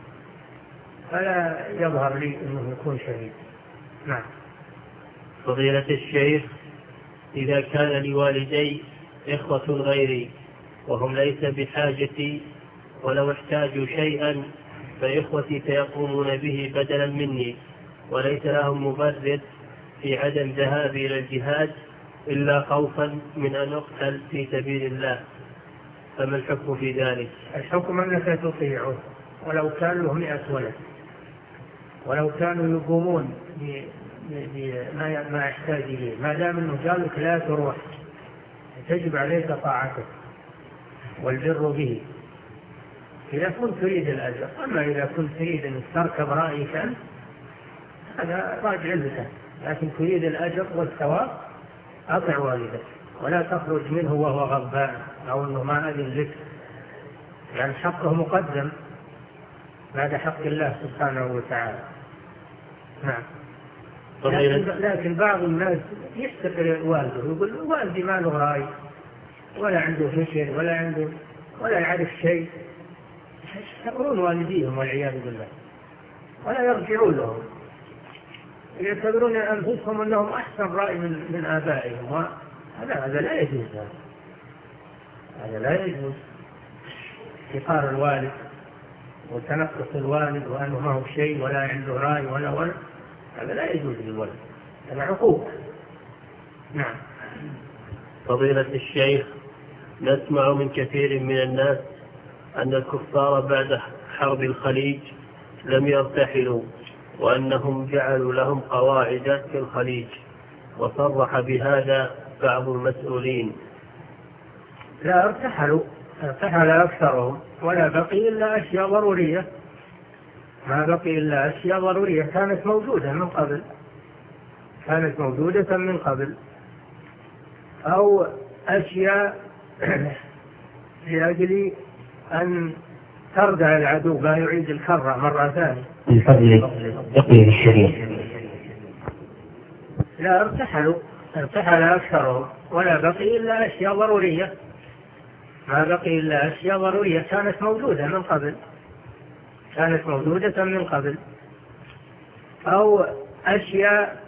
فلا يظهر لي أنه يكون شهيد. نعم. فضيلة الشيخ، إذا كان لوالدي إخوة غيري وهم ليس بحاجتي ولو احتاجوا شيئا فإخوتي سيقومون به بدلا مني، وليس لهم مبرر في عدم ذهابي إلى الجهاد إلا خوفا من أن أقتل في سبيل الله، فما الحكم في ذلك؟ الحكم أنك تطيعه ولو كان له 100 ولد، ولو كانوا يقومون ما يحتاج إليه، ما دام أنه قال لك لا تروح تجب عليك طاعته والبر به إذا كنت تريد الأجر. أما إذا كنت تريد أن تركب رأيك أنت هذا راجع لك، لكن تريد الأجر والثواب أطع والدك. ولا تخرج منه وهو غضبان أو أنه ما أذن لك، يعني حقه مقدم بعد حق الله سبحانه وتعالى. نعم. لكن بعض الناس يحتقر والده، يقول والدي ما له رأي ولا عنده فكر ولا يعرف شيء. يحتقرون والديهم والعياذ بالله ولا يرجعون لهم، يعتبرون أنفسهم أنهم أحسن رأي من آبائهم. هذا لا يجوز، هذا لا يجوز. احتقار الوالد وتنقص الوالد وأنه ما هو شيء ولا عنده رأي ولا هذا لا يجوز للولد، هذا عقوق. نعم. فضيلة الشيخ، نسمع من كثير من الناس أن الكفار بعد حرب الخليج لم يرتحلوا، وأنهم جعلوا لهم قواعد في الخليج، وصرح بهذا بعض المسؤولين. لا ارتحل أكثرهم، ولا بقي إلا أشياء ضرورية، ما بقي إلا أشياء ضرورية كانت موجودة من قبل، أو أشياء لأجل أن تردع العدو ما يعيد الكرة مرة ثانية. يقضي الشريف. لا ارتحل أكثرهم، ولا بقي إلا أشياء ضرورية، ما بقي إلا أشياء ضرورية كانت موجودة من قبل، أو أشياء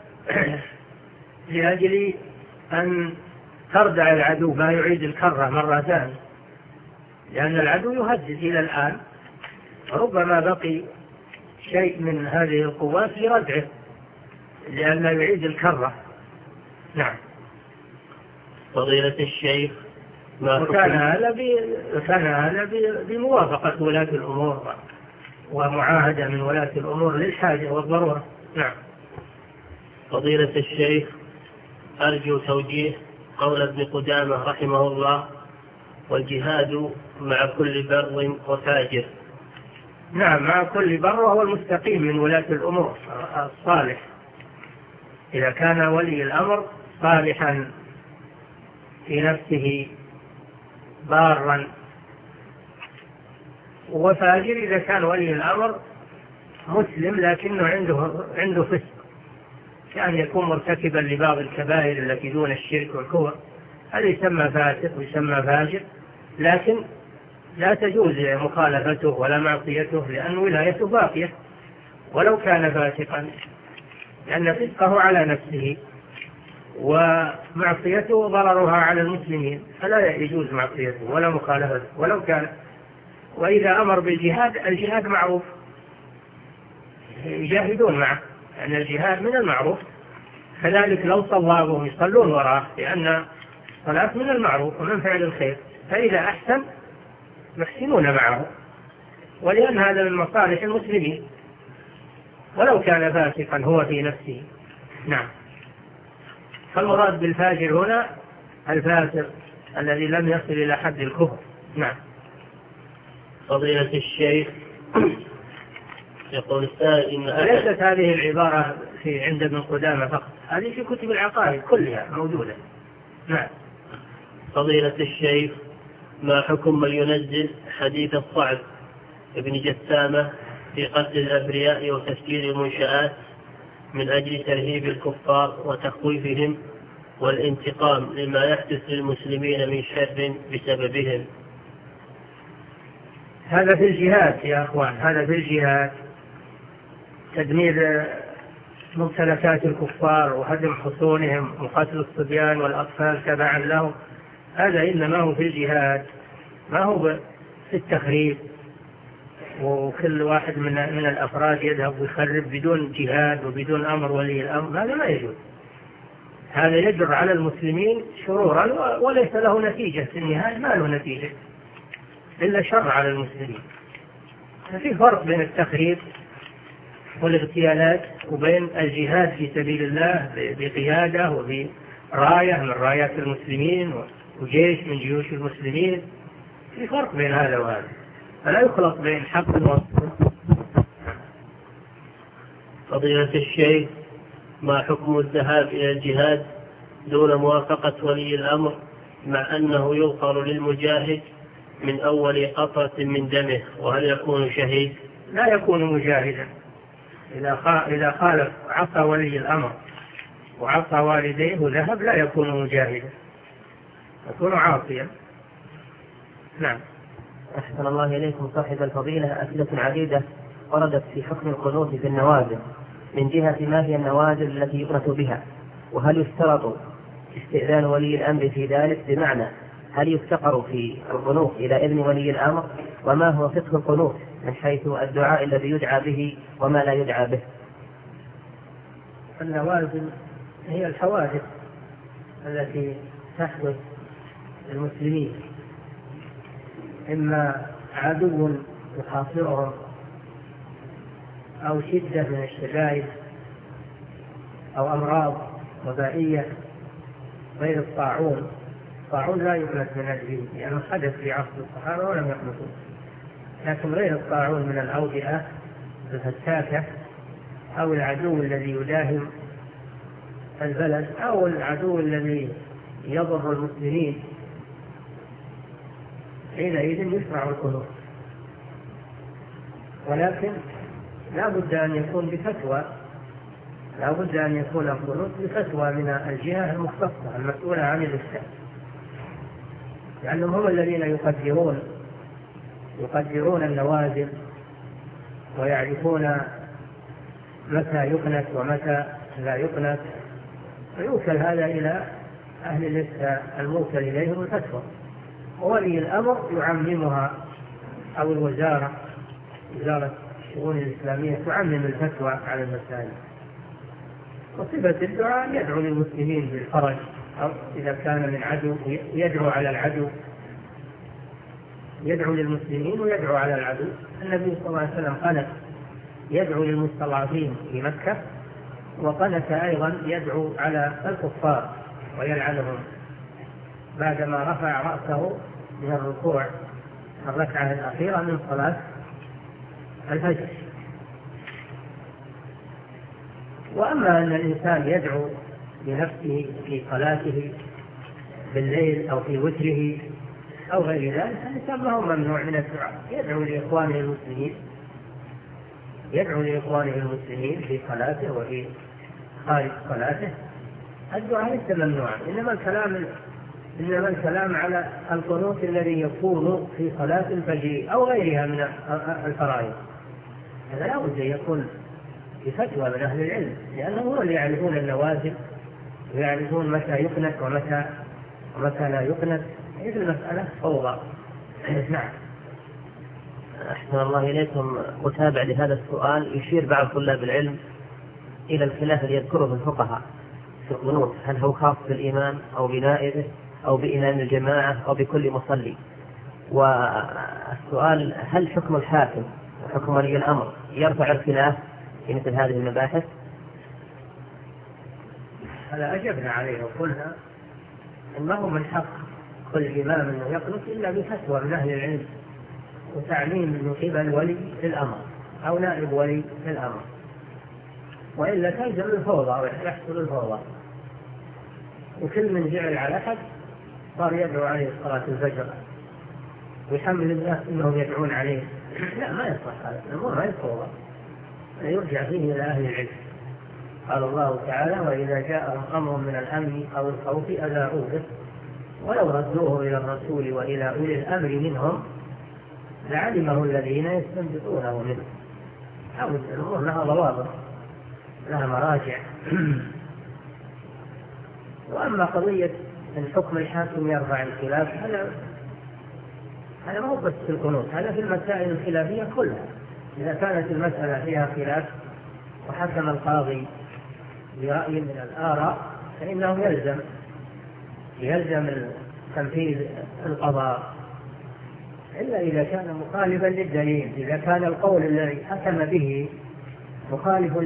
لأجل أن تردع العدو ما يعيد الكرة مرة ثانية، لأن العدو يهدد إلى الآن، ربما بقي شيء من هذه القوات لردعه لأن يعيد الكرة. نعم. فضيلة الشيخ، وكان هذا بموافقة ولاة الأمور ومعاهدة من ولاة الأمور للحاجة والضرورة. نعم. فضيلة الشيخ، أرجو توجيه قول ابن قدامة رحمه الله: والجهاد مع كل بر وفاجر. نعم، مع كل بر، وهو المستقيم من ولاة الأمور الصالح. إذا كان ولي الأمر صالحا في نفسه بارا، وفاجر إذا كان ولي الأمر مسلم لكنه عنده فسق، كان يكون مرتكبا لبعض الكبائر التي دون الشرك والكفر، هذا يسمى فاسق ويسمى فاجر، لكن لا تجوز مخالفته ولا معصيته، لأن ولايته باقية ولو كان فاسقا، لأن فسقه على نفسه ومعصيته ضررها على المسلمين، فلا يجوز معصيته ولا مخالفته ولو كان. وإذا أمر بالجهاد، الجهاد معروف، يجاهدون معه، لأن الجهاد من المعروف. كذلك لو صلابهم يصلون وراءه، لأن الصلاة من المعروف ومن فعل الخير، فإذا أحسن يحسنون معه، ولأن هذا من مصالح المسلمين ولو كان فاسقا هو في نفسه. نعم. فالمراد بالفاجر هنا الفاسق الذي لم يصل إلى حد الكفر. نعم. فضيلة الشيخ، يقول السائل إن ليست هذه العبارة عند ابن قدامة فقط، هذه في كتب العقائد كلها موجودة. نعم. فضيلة الشيخ، ما حكم من ينزل حديث الصعب ابن جسامة في قتل الأبرياء وتفجير المنشآت من أجل ترهيب الكفار وتخويفهم والانتقام لما يحدث للمسلمين من شر بسببهم؟ هذا في الجهاد يا أخوان، هذا في الجهاد، تدمير ممتلكات الكفار وهدم حصونهم وقتل الصبيان والأطفال تبعا لهم، هذا إنما هو في الجهاد، ما هو في التخريب، وكل واحد من الأفراد يذهب ويخرب بدون جهاد وبدون أمر ولي الأمر، هذا ما يجوز. هذا يجر على المسلمين شرورا وليس له نتيجة في النهاية، ما له نتيجة إلا شر على المسلمين. في فرق بين التخريب والاغتيالات وبين الجهاد في سبيل الله بقيادة وبراية من رايات المسلمين وجيش من جيوش المسلمين، في فرق بين هذا وهذا، فلا يخلط بين حق وباطل. فضيلة الشيخ، ما حكم الذهاب إلى الجهاد دون موافقة ولي الأمر، مع أنه يغفر للمجاهد من أول قطرة من دمه، وهل يكون شهيد؟ لا يكون مجاهدا إذا خالف عصى ولي الأمر وعصى والديه وذهب، لا يكون مجاهدا، يكون عاصيا. نعم. أحسن الله إليكم صاحب الفضيلة، أسئلة عديدة وردت في حكم القنوت في النوازل، من جهة ما هي النوازل التي يقنت بها، وهل يشترط استئذان ولي الأمر في ذلك، بمعنى هل يفتقر في القنوت إلى إذن ولي الأمر، وما هو فقه القنوت من حيث الدعاء الذي يدعى به وما لا يدعى به. النوازل هي الحوادث التي تحدث للمسلمين، إما عدو يحاصرهم أو شدة من الشدائد أو أمراض وبائية غير الطاعون. الطاعون لا يقنط من أجله لأنه حدث في عصر الصحابة ولم يقنطوا، لكن غير الطاعون من الأوبئة الفتاكة أو العدو الذي يداهم البلد أو العدو الذي يضر المسلمين، حينئذ يشرع القنوت، ولكن لا بد أن يكون بفتوى، لا بد أن يكون القنوت بفتوى من الجهة المختصة المسؤولة عن الإفتاء، لأنهم هم الذين يقدرون النوازل ويعرفون متى يقنت ومتى لا يقنت، ويوكل هذا إلى أهل الإفتاء الموكل إليهم الفتوى، وولي الأمر يعممها، أو وزارة الشؤون الإسلامية تعمم الفتوى على المسائل. وصفة الدعاء يدعو للمسلمين بالفرج، أو إذا كان من عدو يدعو على العدو، يدعو للمسلمين ويدعو على العدو. النبي صلى الله عليه وسلم قنت يدعو للمستضعفين في مكة، وقنت أيضا يدعو على الكفار ويلعنهم بعدما رفع رأسه من الركوع الركعة الأخيرة من صلاة الفجر. وأما أن الإنسان يدعو لنفسه في صلاته بالليل أو في وتره أو غير ذلك، الإنسان ما هو ممنوع من الدعاء، يدعو لإخوانه المسلمين في صلاته وفي خارج صلاته، الدعاء ليس ممنوعا، إنما الكلام على القنوت الذي يكون في صلاة الفجر أو غيرها من الفرائض، هذا لا بد أن يكون بفتوى من أهل العلم، لأنهم هم اللي يعرفون النوازل ويعرفون متى يقنت ومتى لا يقنت. إذن المسألة فوضى. نعم. أحسن الله إليكم، أتابع لهذا السؤال. يشير بعض طلاب العلم إلى الخلاف الذي يذكره الفقهاء في القنوت، هل هو خاص بالإمام أو بنائبه أو بإمام الجماعة أو بكل مصلي؟ والسؤال هل حكم الحاكم وحكم ولي الأمر يرفع الخلاف في مثل هذه المباحث؟ هذا أجبنا عليه وقلنا ما هو من حق كل إمام أنه يقنط إلا بفتوى من أهل العلم وتعليم من قبل ولي الأمر أو نائب ولي الأمر، وإلا تلزم الفوضى ويحصل الفوضى، وكل من جعل على أحد صار يدعو عليه صلاة الفجر ويحمل الناس أنهم يدعون عليه. لا، ما يصح هذا الأمر، ما يفوضى، يرجع فيه إلى أهل العلم. قال الله تعالى: وإذا جاءهم أمر من الأمن أو الخوف أذاعوا به ولو ردوه إلى الرسول وإلى أولي الأمر منهم لعلمه الذين يستنبطونه منه. أو الأمور لها ضوابط، لها مراجع. وأما قضية أن حكم الحاكم يرفع الخلاف، هذا ما هو بس في القنوت، هذا في المسائل الخلافية كلها. إذا كانت المسألة فيها خلاف وحكم القاضي برأي من الآراء فإنه يلزم تنفيذ القضاء، إلا إذا كان مخالفا للدليل. إذا كان القول الذي حكم به مخالفا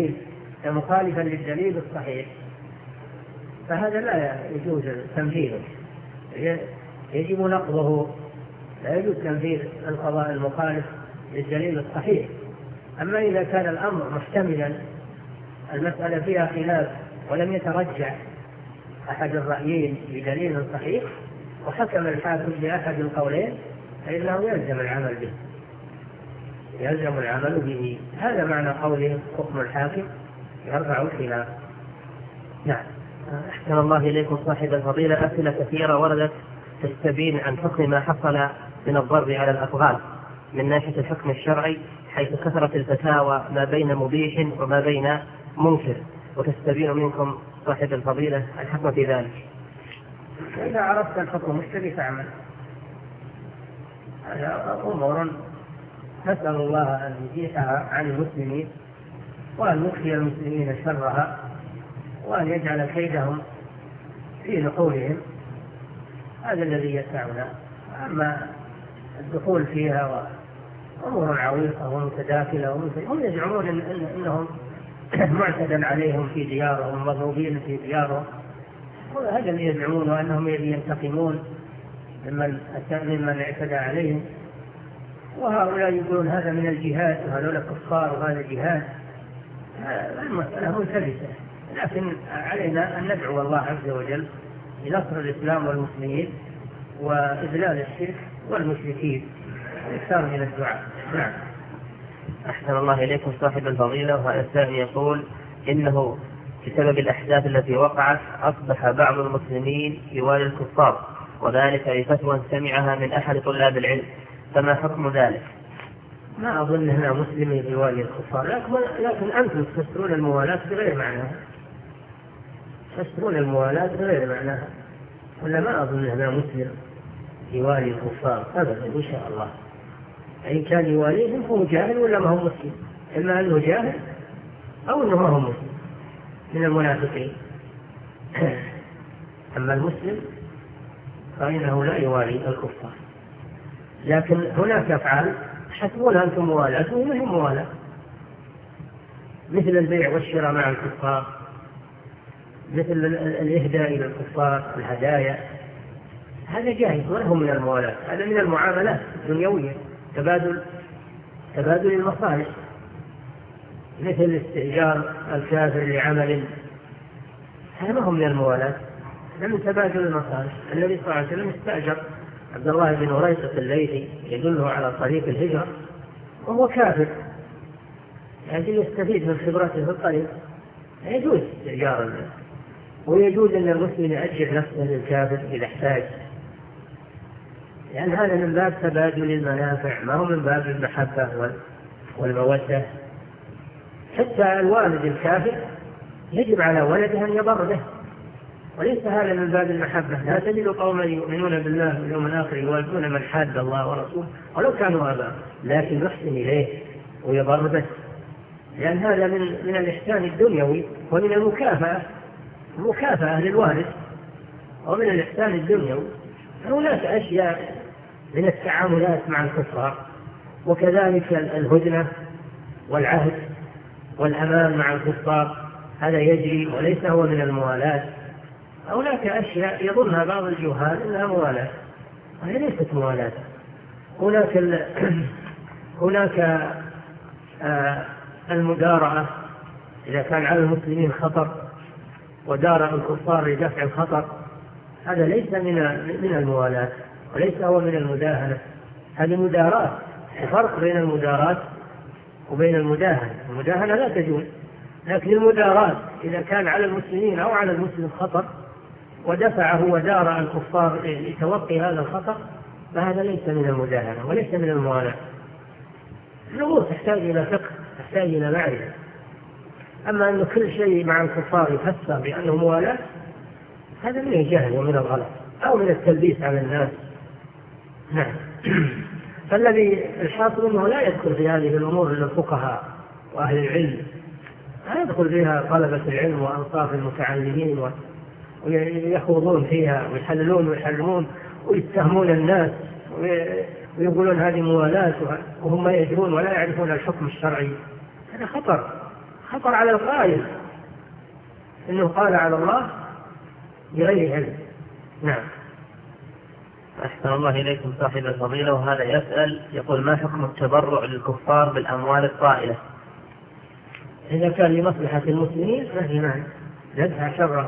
للدليل الصحيح فهذا لا يجوز تنفيذه، يجب نقضه، لا يجوز تنفيذ القضاء المخالف للدليل الصحيح. أما إذا كان الأمر محتملا، المسألة فيها خلاف ولم يترجع أحد الرأيين بدليل صحيح وحكم الحاكم بأحد القولين فإنه يلزم العمل به، يلزم العمل به. هذا معنى قوله حكم الحاكم يرفع الخلاف. نعم. أحسن الله إليكم صاحب الفضيلة، أسئلة كثيرة وردت تستبين عن حكم ما حصل من الضرب على الأطفال من ناحية الحكم الشرعي، حيث كثرت الفتاوى ما بين مبيح وما بين منكر، وتستبين منكم صاحب الفضيلة الحكم في ذلك. إذا عرفت الحكم الشرعي فاعمل. هذا أمور نسأل الله أن يزيحها عن المسلمين وأن يخفي المسلمين شرها وأن يجعل كيدهم في نحورهم. هذا الذي يسعنا. أما الدخول فيها أمور عويصة ومتداخلة هم يزعمون أنهم معتدى عليهم في ديارهم مضروبين في ديارهم، هذا اللي يزعمون أنهم ينتقمون ممن اعتدى عليهم، وهؤلاء يقولون هذا من الجهاد وهذول كفار وهذا جهاد. المسألة ملتبسة، لكن علينا أن ندعو الله عز وجل لنصر الإسلام والمسلمين وإذلال الشرك والمشركين والإكثار من الدعاء. نعم. أحسن الله إليكم صاحب الفضيلة، وهذا السائل يقول إنه بسبب الأحداث التي وقعت أصبح بعض المسلمين يوالي الكفار، وذلك لفتوى سمعها من أحد طلاب العلم، فما حكم ذلك؟ ما أظن هنا مسلم يوالي الكفار، لكن أنتم تفسرون الموالاة بغير معناها، تفسرون الموالاة بغير معناها، ولا ما أظن هنا مسلم يوالي الكفار أبدا إن شاء الله. إن كان يواليهم هو جاهل ولا ما هو مسلم، إما أنه جاهل أو أنه ما هو مسلم من المنافقين. أما المسلم فإنه لا يوالي الكفار، لكن هناك أفعال حسبونها أنتم موالاة وهم موالاة، مثل البيع والشراء مع الكفار، مثل الإهداء إلى الكفار الهدايا، هذا جائز وله من الموالاة، هذا من المعاملات الدنيوية، تبادل المصالح، مثل استئجار الكافر لعمل، هذا ما هو من الموالاة، هذا من تبادل المصالح. النبي صلى الله عليه وسلم استأجر عبد الله بن هريثة الليثي يدله على طريق الهجرة وهو كافر، يعني يستفيد من خبرته في الطريق، يجوز استئجار الناس، ويجوز أن المسلم يأجر نفسه للكافر إذا احتاج، لأن هذا من باب تبادل المنافع، ما هو من باب المحبة والمودة. حتى الوالد الكافر يجب على ولده أن يبر به، وليس هذا من باب المحبة. لا تجد قوما يؤمنون بالله واليوم الآخر يوالون من حاد الله ورسوله ولو كانوا آباء، لكن يحسن إليه ويبر به، لأن هذا من الإحسان الدنيوي ومن المكافأة للوالد ومن الإحسان الدنيوي. هناك أشياء من التعاملات مع الكفار، وكذلك الهدنة والعهد والأمان مع الكفار، هذا يجري وليس هو من الموالاة. هناك أشياء يظنها بعض الجهال أنها موالاة، وهي ليست موالاة. هناك المدارعة، إذا كان على المسلمين خطر ودارع الكفار لدفع الخطر، هذا ليس من الموالاة وليس هو من المداهنة، هذه مداراة. الفرق بين المداراة وبين المداهنة، المداهنة لا تجوز، لكن المداراة إذا كان على المسلمين أو على المسلم خطر ودفعه ودارع الكفار لتوقي هذا الخطر، فهذا ليس من المداهنة وليس من الموالاة. الأمور تحتاج إلى فقه، تحتاج إلى معرفة. أما أن كل شيء مع الكفار يفسر بأنه موالاة، هذا من الجهل ومن الغلط أو من التلبيس على الناس. نعم. فالذي الحاصل أنه لا يدخل في هذه الأمور إلا الفقهاء وأهل العلم، لا يدخل فيها طلبة العلم وأنصاف المتعلمين ويخوضون فيها ويحللون ويحرمون ويتهمون الناس ويقولون هذه موالاة وهم ما يدرون ولا يعرفون الحكم الشرعي. هذا خطر على القائل إنه قال على الله بغير علم. نعم. أحسن الله إليكم صاحب الفضيلة، وهذا يسأل يقول ما حكم التبرع للكفار بالأموال الطائلة؟ إذا كان لمصلحة المسلمين فهي معنى ندفع شرها،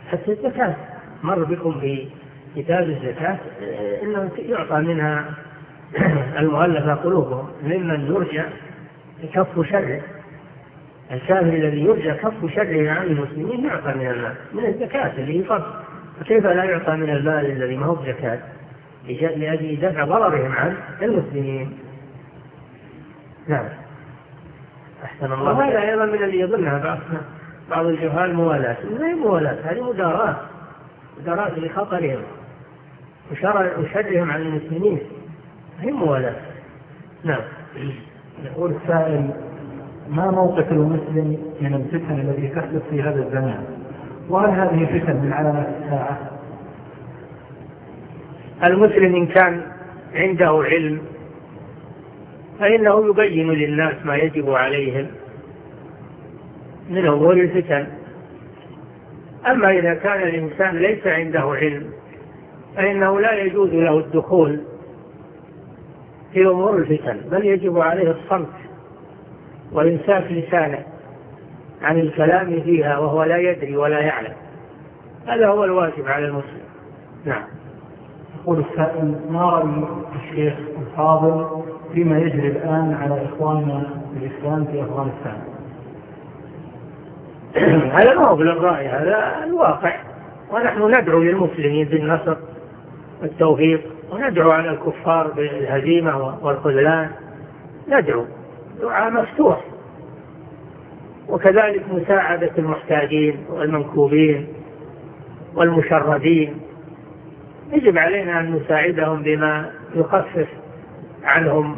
حتى الزكاة مر بكم في كتاب الزكاة إنه يعطى منها المؤلفة قلوبهم ممن يرجى كف شره. الكافر الذي يرجى كف شره عن المسلمين يعطى من المال من الزكاة اللي يفضل، فكيف لا يعطى من المال الذي ما هو زكاة لأجل دفع ضررهم عن المسلمين؟ نعم. أحسن الله. وهذا أيضا من اللي يظنها بعض الجهال موالاة. ما هي موالاة، هذه مداراة لخطرهم وشرهم عن المسلمين، هي موالاة. نعم. يقول السائل: ما موقف المسلم من الفتن التي تحدث في هذا الزمان؟ وهل هذه فتن من علامات الساعة؟ المسلم إن كان عنده علم فإنه يبين للناس ما يجب عليهم من أمور الفتن. أما إذا كان الإنسان ليس عنده علم فإنه لا يجوز له الدخول في أمور الفتن، بل يجب عليه الصمت وإمساك لسانه عن الكلام فيها وهو لا يدري ولا يعلم. هذا هو الواجب على المسلم. نعم. يقول السائل: ما رأي الشيخ الفاضل فيما يجري الآن على إخواننا الإسلام في أفغانستان؟ هذا ما هو بالرأي، هذا الواقع، ونحن ندعو للمسلمين بالنصر والتوفيق، وندعو على الكفار بالهزيمة والخذلان، ندعو دعاء مفتوح، وكذلك مساعدة المحتاجين والمنكوبين والمشردين. يجب علينا أن نساعدهم بما يخفف عنهم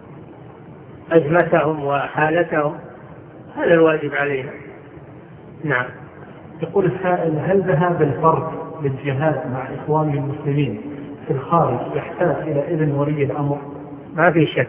أزمتهم وحالتهم، هذا الواجب علينا. نعم. يقول السائل: هل ذهاب الفرد للجهاد مع إخوانه المسلمين في الخارج يحتاج إلى إذن ولي الأمر؟ ما في شك،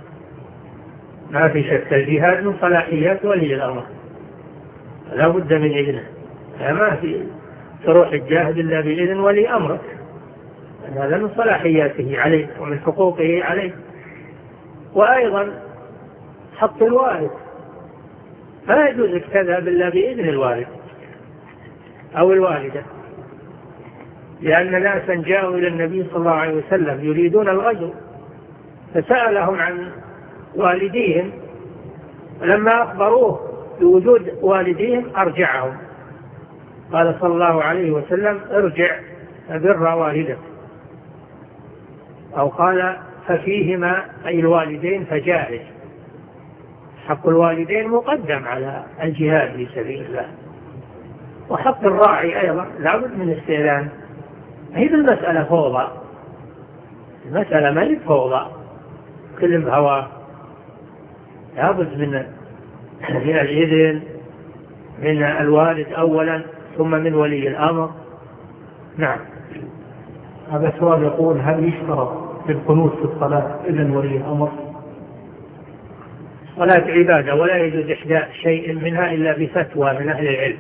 ما في شك، الجهاد من صلاحيات ولي الأمر، لا بد من إذنه. ما في تروح الجاهد إلا بإذن ولي أمرك، هذا من صلاحياته عليه ومن حقوقه عليه. وأيضا حق الوالد، لا يجوز لك تذهب إلا بإذن الوالد أو الوالدة، لأن ناسا جاءوا إلى النبي صلى الله عليه وسلم يريدون الغزو فسألهم عن والديهم، لما أخبروه بوجود والديهم أرجعهم، قال صلى الله عليه وسلم: ارجع بر والدك، أو قال: ففيهما أي الوالدين فجاهد. حق الوالدين مقدم على الجهاد في سبيل الله. وحق الراعي أيضا لا بد من استئذان. هذه المسألة فوضى، المسألة ما هي فوضى كل بهواه، لا بد من الإذن من الوالد أولا ثم من ولي الأمر. نعم. هذا سؤال يقول: هل يشترط في القنوت في الصلاة إذن ولي الأمر؟ صلاة عبادة ولا يجوز إحداث شيء منها إلا بفتوى من أهل العلم،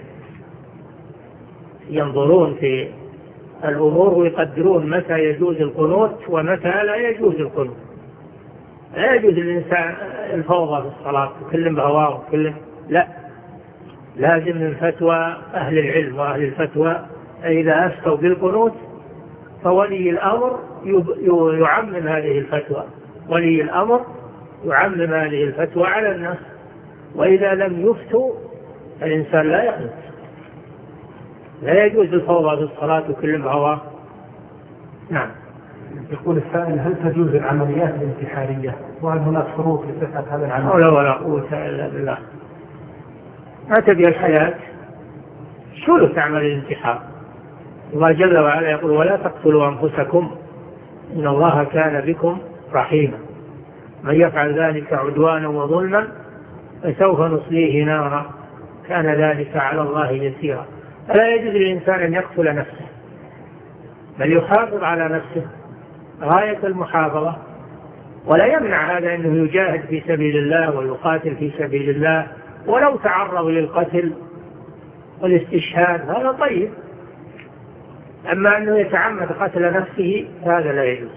ينظرون في الأمور ويقدرون متى يجوز القنوت ومتى لا يجوز القنوت. لا يجوز للإنسان الفوضى في الصلاة كل بهواه كل، لا، لازم من فتوى أهل العلم وأهل الفتوى. إذا أفتوا بالقنوت فولي الأمر يعمم هذه الفتوى، ولي الأمر يعمم هذه الفتوى على الناس. وإذا لم يفتوا الإنسان لا يقنط. لا يجوز الفوضى في الصلاة وكل بهواه. نعم. يقول السائل: هل تجوز العمليات الانتحارية؟ وهل هناك شروط لصحة هذا العمل؟ لا ولا قوة إلا بالله. ما تبي الحياة شو تعمل الانتحار؟ الله جل وعلا يقول: ولا تقتلوا أنفسكم إن الله كان بكم رحيما من يفعل ذلك عدوانا وظلما فسوف نصليه نارا كان ذلك على الله يسيرا. فلا يجوز للإنسان أن يقتل نفسه، بل يحافظ على نفسه غاية المحافظة، ولا يمنع هذا أنه يجاهد في سبيل الله ويقاتل في سبيل الله ولو تعرض للقتل والاستشهاد، هذا طيب. أما أنه يتعمد قتل نفسه هذا لا يجوز.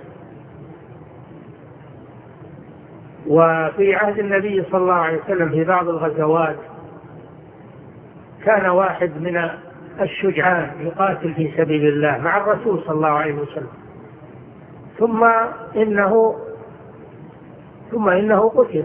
وفي عهد النبي صلى الله عليه وسلم في بعض الغزوات كان واحد من الشجعان يقاتل في سبيل الله مع الرسول صلى الله عليه وسلم، ثم إنه قتل،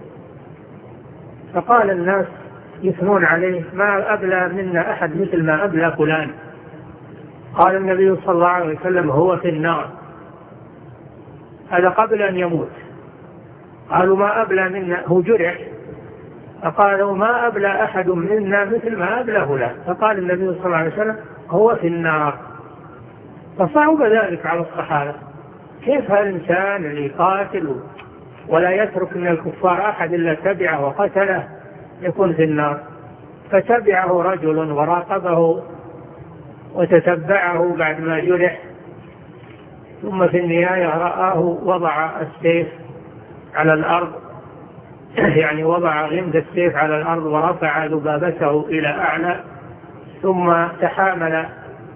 فقال الناس يثنون عليه: ما أبلى منا أحد مثل ما أبلى فلان. قال النبي صلى الله عليه وسلم: هو في النار. هذا قبل أن يموت. قالوا: ما أبلى منا، هو جرح، فقالوا: ما أبلى أحد منا مثل ما أبلى فلان. فقال النبي صلى الله عليه وسلم: هو في النار. فصعب ذلك على الصحابة، كيف الإنسان اللي يقاتل ولا يترك من الكفار أحد إلا تبعه وقتله يكون في النار؟ فتبعه رجل وراقبه وتتبعه بعد ما جرح، ثم في النهاية رآه وضع السيف على الأرض، يعني وضع غمد السيف على الأرض ورفع ذبابته إلى أعلى، ثم تحامل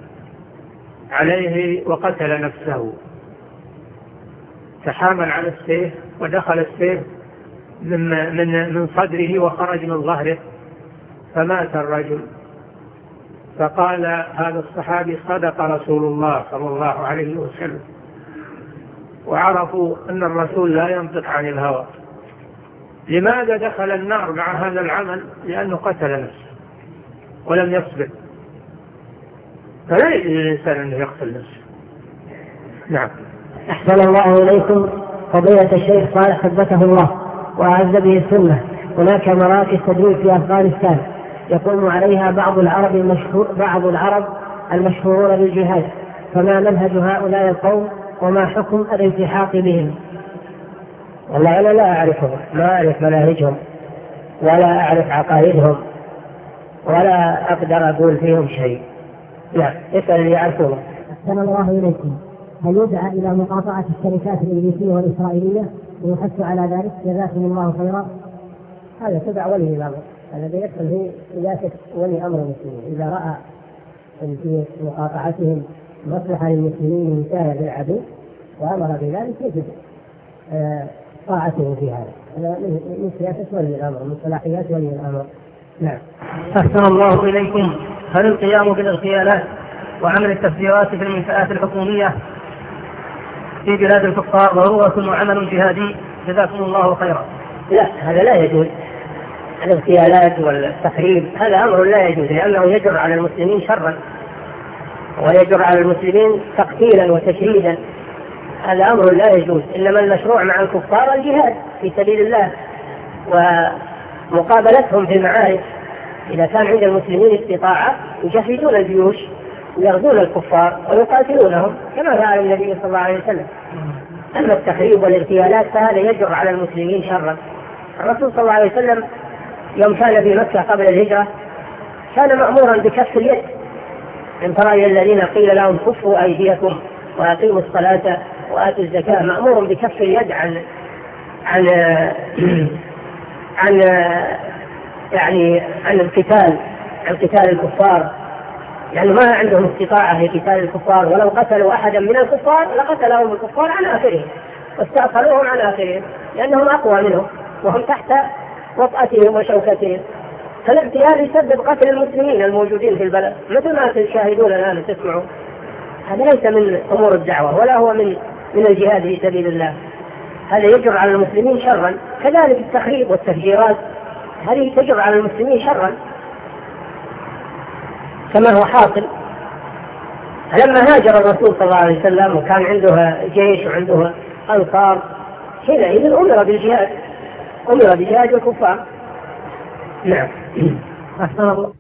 عليه وقتل نفسه. تحامل على السيف ودخل السيف من صدره وخرج من ظهره، فمات الرجل. فقال هذا الصحابي: صدق رسول الله صلى الله عليه وسلم. وعرفوا أن الرسول لا ينطق عن الهوى. لماذا دخل النار مع هذا العمل؟ لأنه قتل نفسه ولم يصبر، فلا يجوز للإنسان أن يقتل نفسه. نعم. أحسن الله إليكم فضيلة الشيخ صالح ثبته الله وأعز به السنة. هناك مراكز تدريب في أفغانستان يقوم عليها بعض العرب المشهورون بالجهاد، فما منهج هؤلاء القوم وما حكم الالتحاق بهم؟ والله أنا لا أعرفهم، ما أعرف مناهجهم ولا أعرف عقائدهم ولا أقدر أقول فيهم شيء. لا، اسأل اللي يعرفونه. أحسن الله إليكم، هل يدعى إلى مقاطعة الشركات الإنجليزية والإسرائيلية ويحث على ذلك؟ جزاكم الله خيرا. هذا تبع ولي الأمر الذي يدخل في سياسة ولي أمر المسلمين، إذا رأى في مقاطعتهم مصلحة للمسلمين من سائر العدو وأمر بذلك يجب طاعته في هذا. من سياسة ولي الأمر، من صلاحيات ولي الأمر. نعم. أحسن الله إليكم، هل القيام بالاغتيالات وعمل التفجيرات في المنشآت الحكومية في بلاد الكفار ضرورة وعمل جهادي؟ جزاكم الله خيرا. لا، هذا لا يجوز. الاغتيالات والتخريب هذا أمر لا يجوز، لأنه يجر على المسلمين شرا ويجر على المسلمين تقتيلا وتشريدا. هذا أمر لا يجوز. إنما المشروع مع الكفار الجهاد في سبيل الله ومقابلتهم في المعارك. إذا كان عند المسلمين استطاعة يجهزون الجيوش ويغزون الكفار ويقاتلونهم كما فعل النبي صلى الله عليه وسلم. أما التخريب والاغتيالات فهذا يجر على المسلمين شرا. الرسول صلى الله عليه وسلم يوم كان في مكة قبل الهجرة كان مأمورا بكف اليد. إن ترى الذين قيل لهم كفوا أيديكم وأقيموا الصلاة وآتوا الزكاة، مأمور بكف اليد عن قتال الكفار. يعني ما عندهم استطاعة في قتال الكفار، ولو قتلوا أحدا من الكفار لقتلهم الكفار عن آخرهم واستأصلوهم عن آخرهم، لأنهم أقوى منهم وهم تحت وطأتهم وشوكتهم. فالاغتيال يسبب قتل المسلمين الموجودين في البلد، مثل ما تشاهدون الآن تسمعون. هذا ليس من أمور الدعوة ولا هو من الجهاد في سبيل الله. هذا يجر على المسلمين شرا. كذلك التخريب والتفجيرات هذه تجر على المسلمين شرا كما هو حاصل. لما هاجر الرسول صلى الله عليه وسلم وكان عنده جيش وعنده أنصار، حينئذ أمر بالجهاد، أمر بجهاد الكفار. نعم. أحسن الله.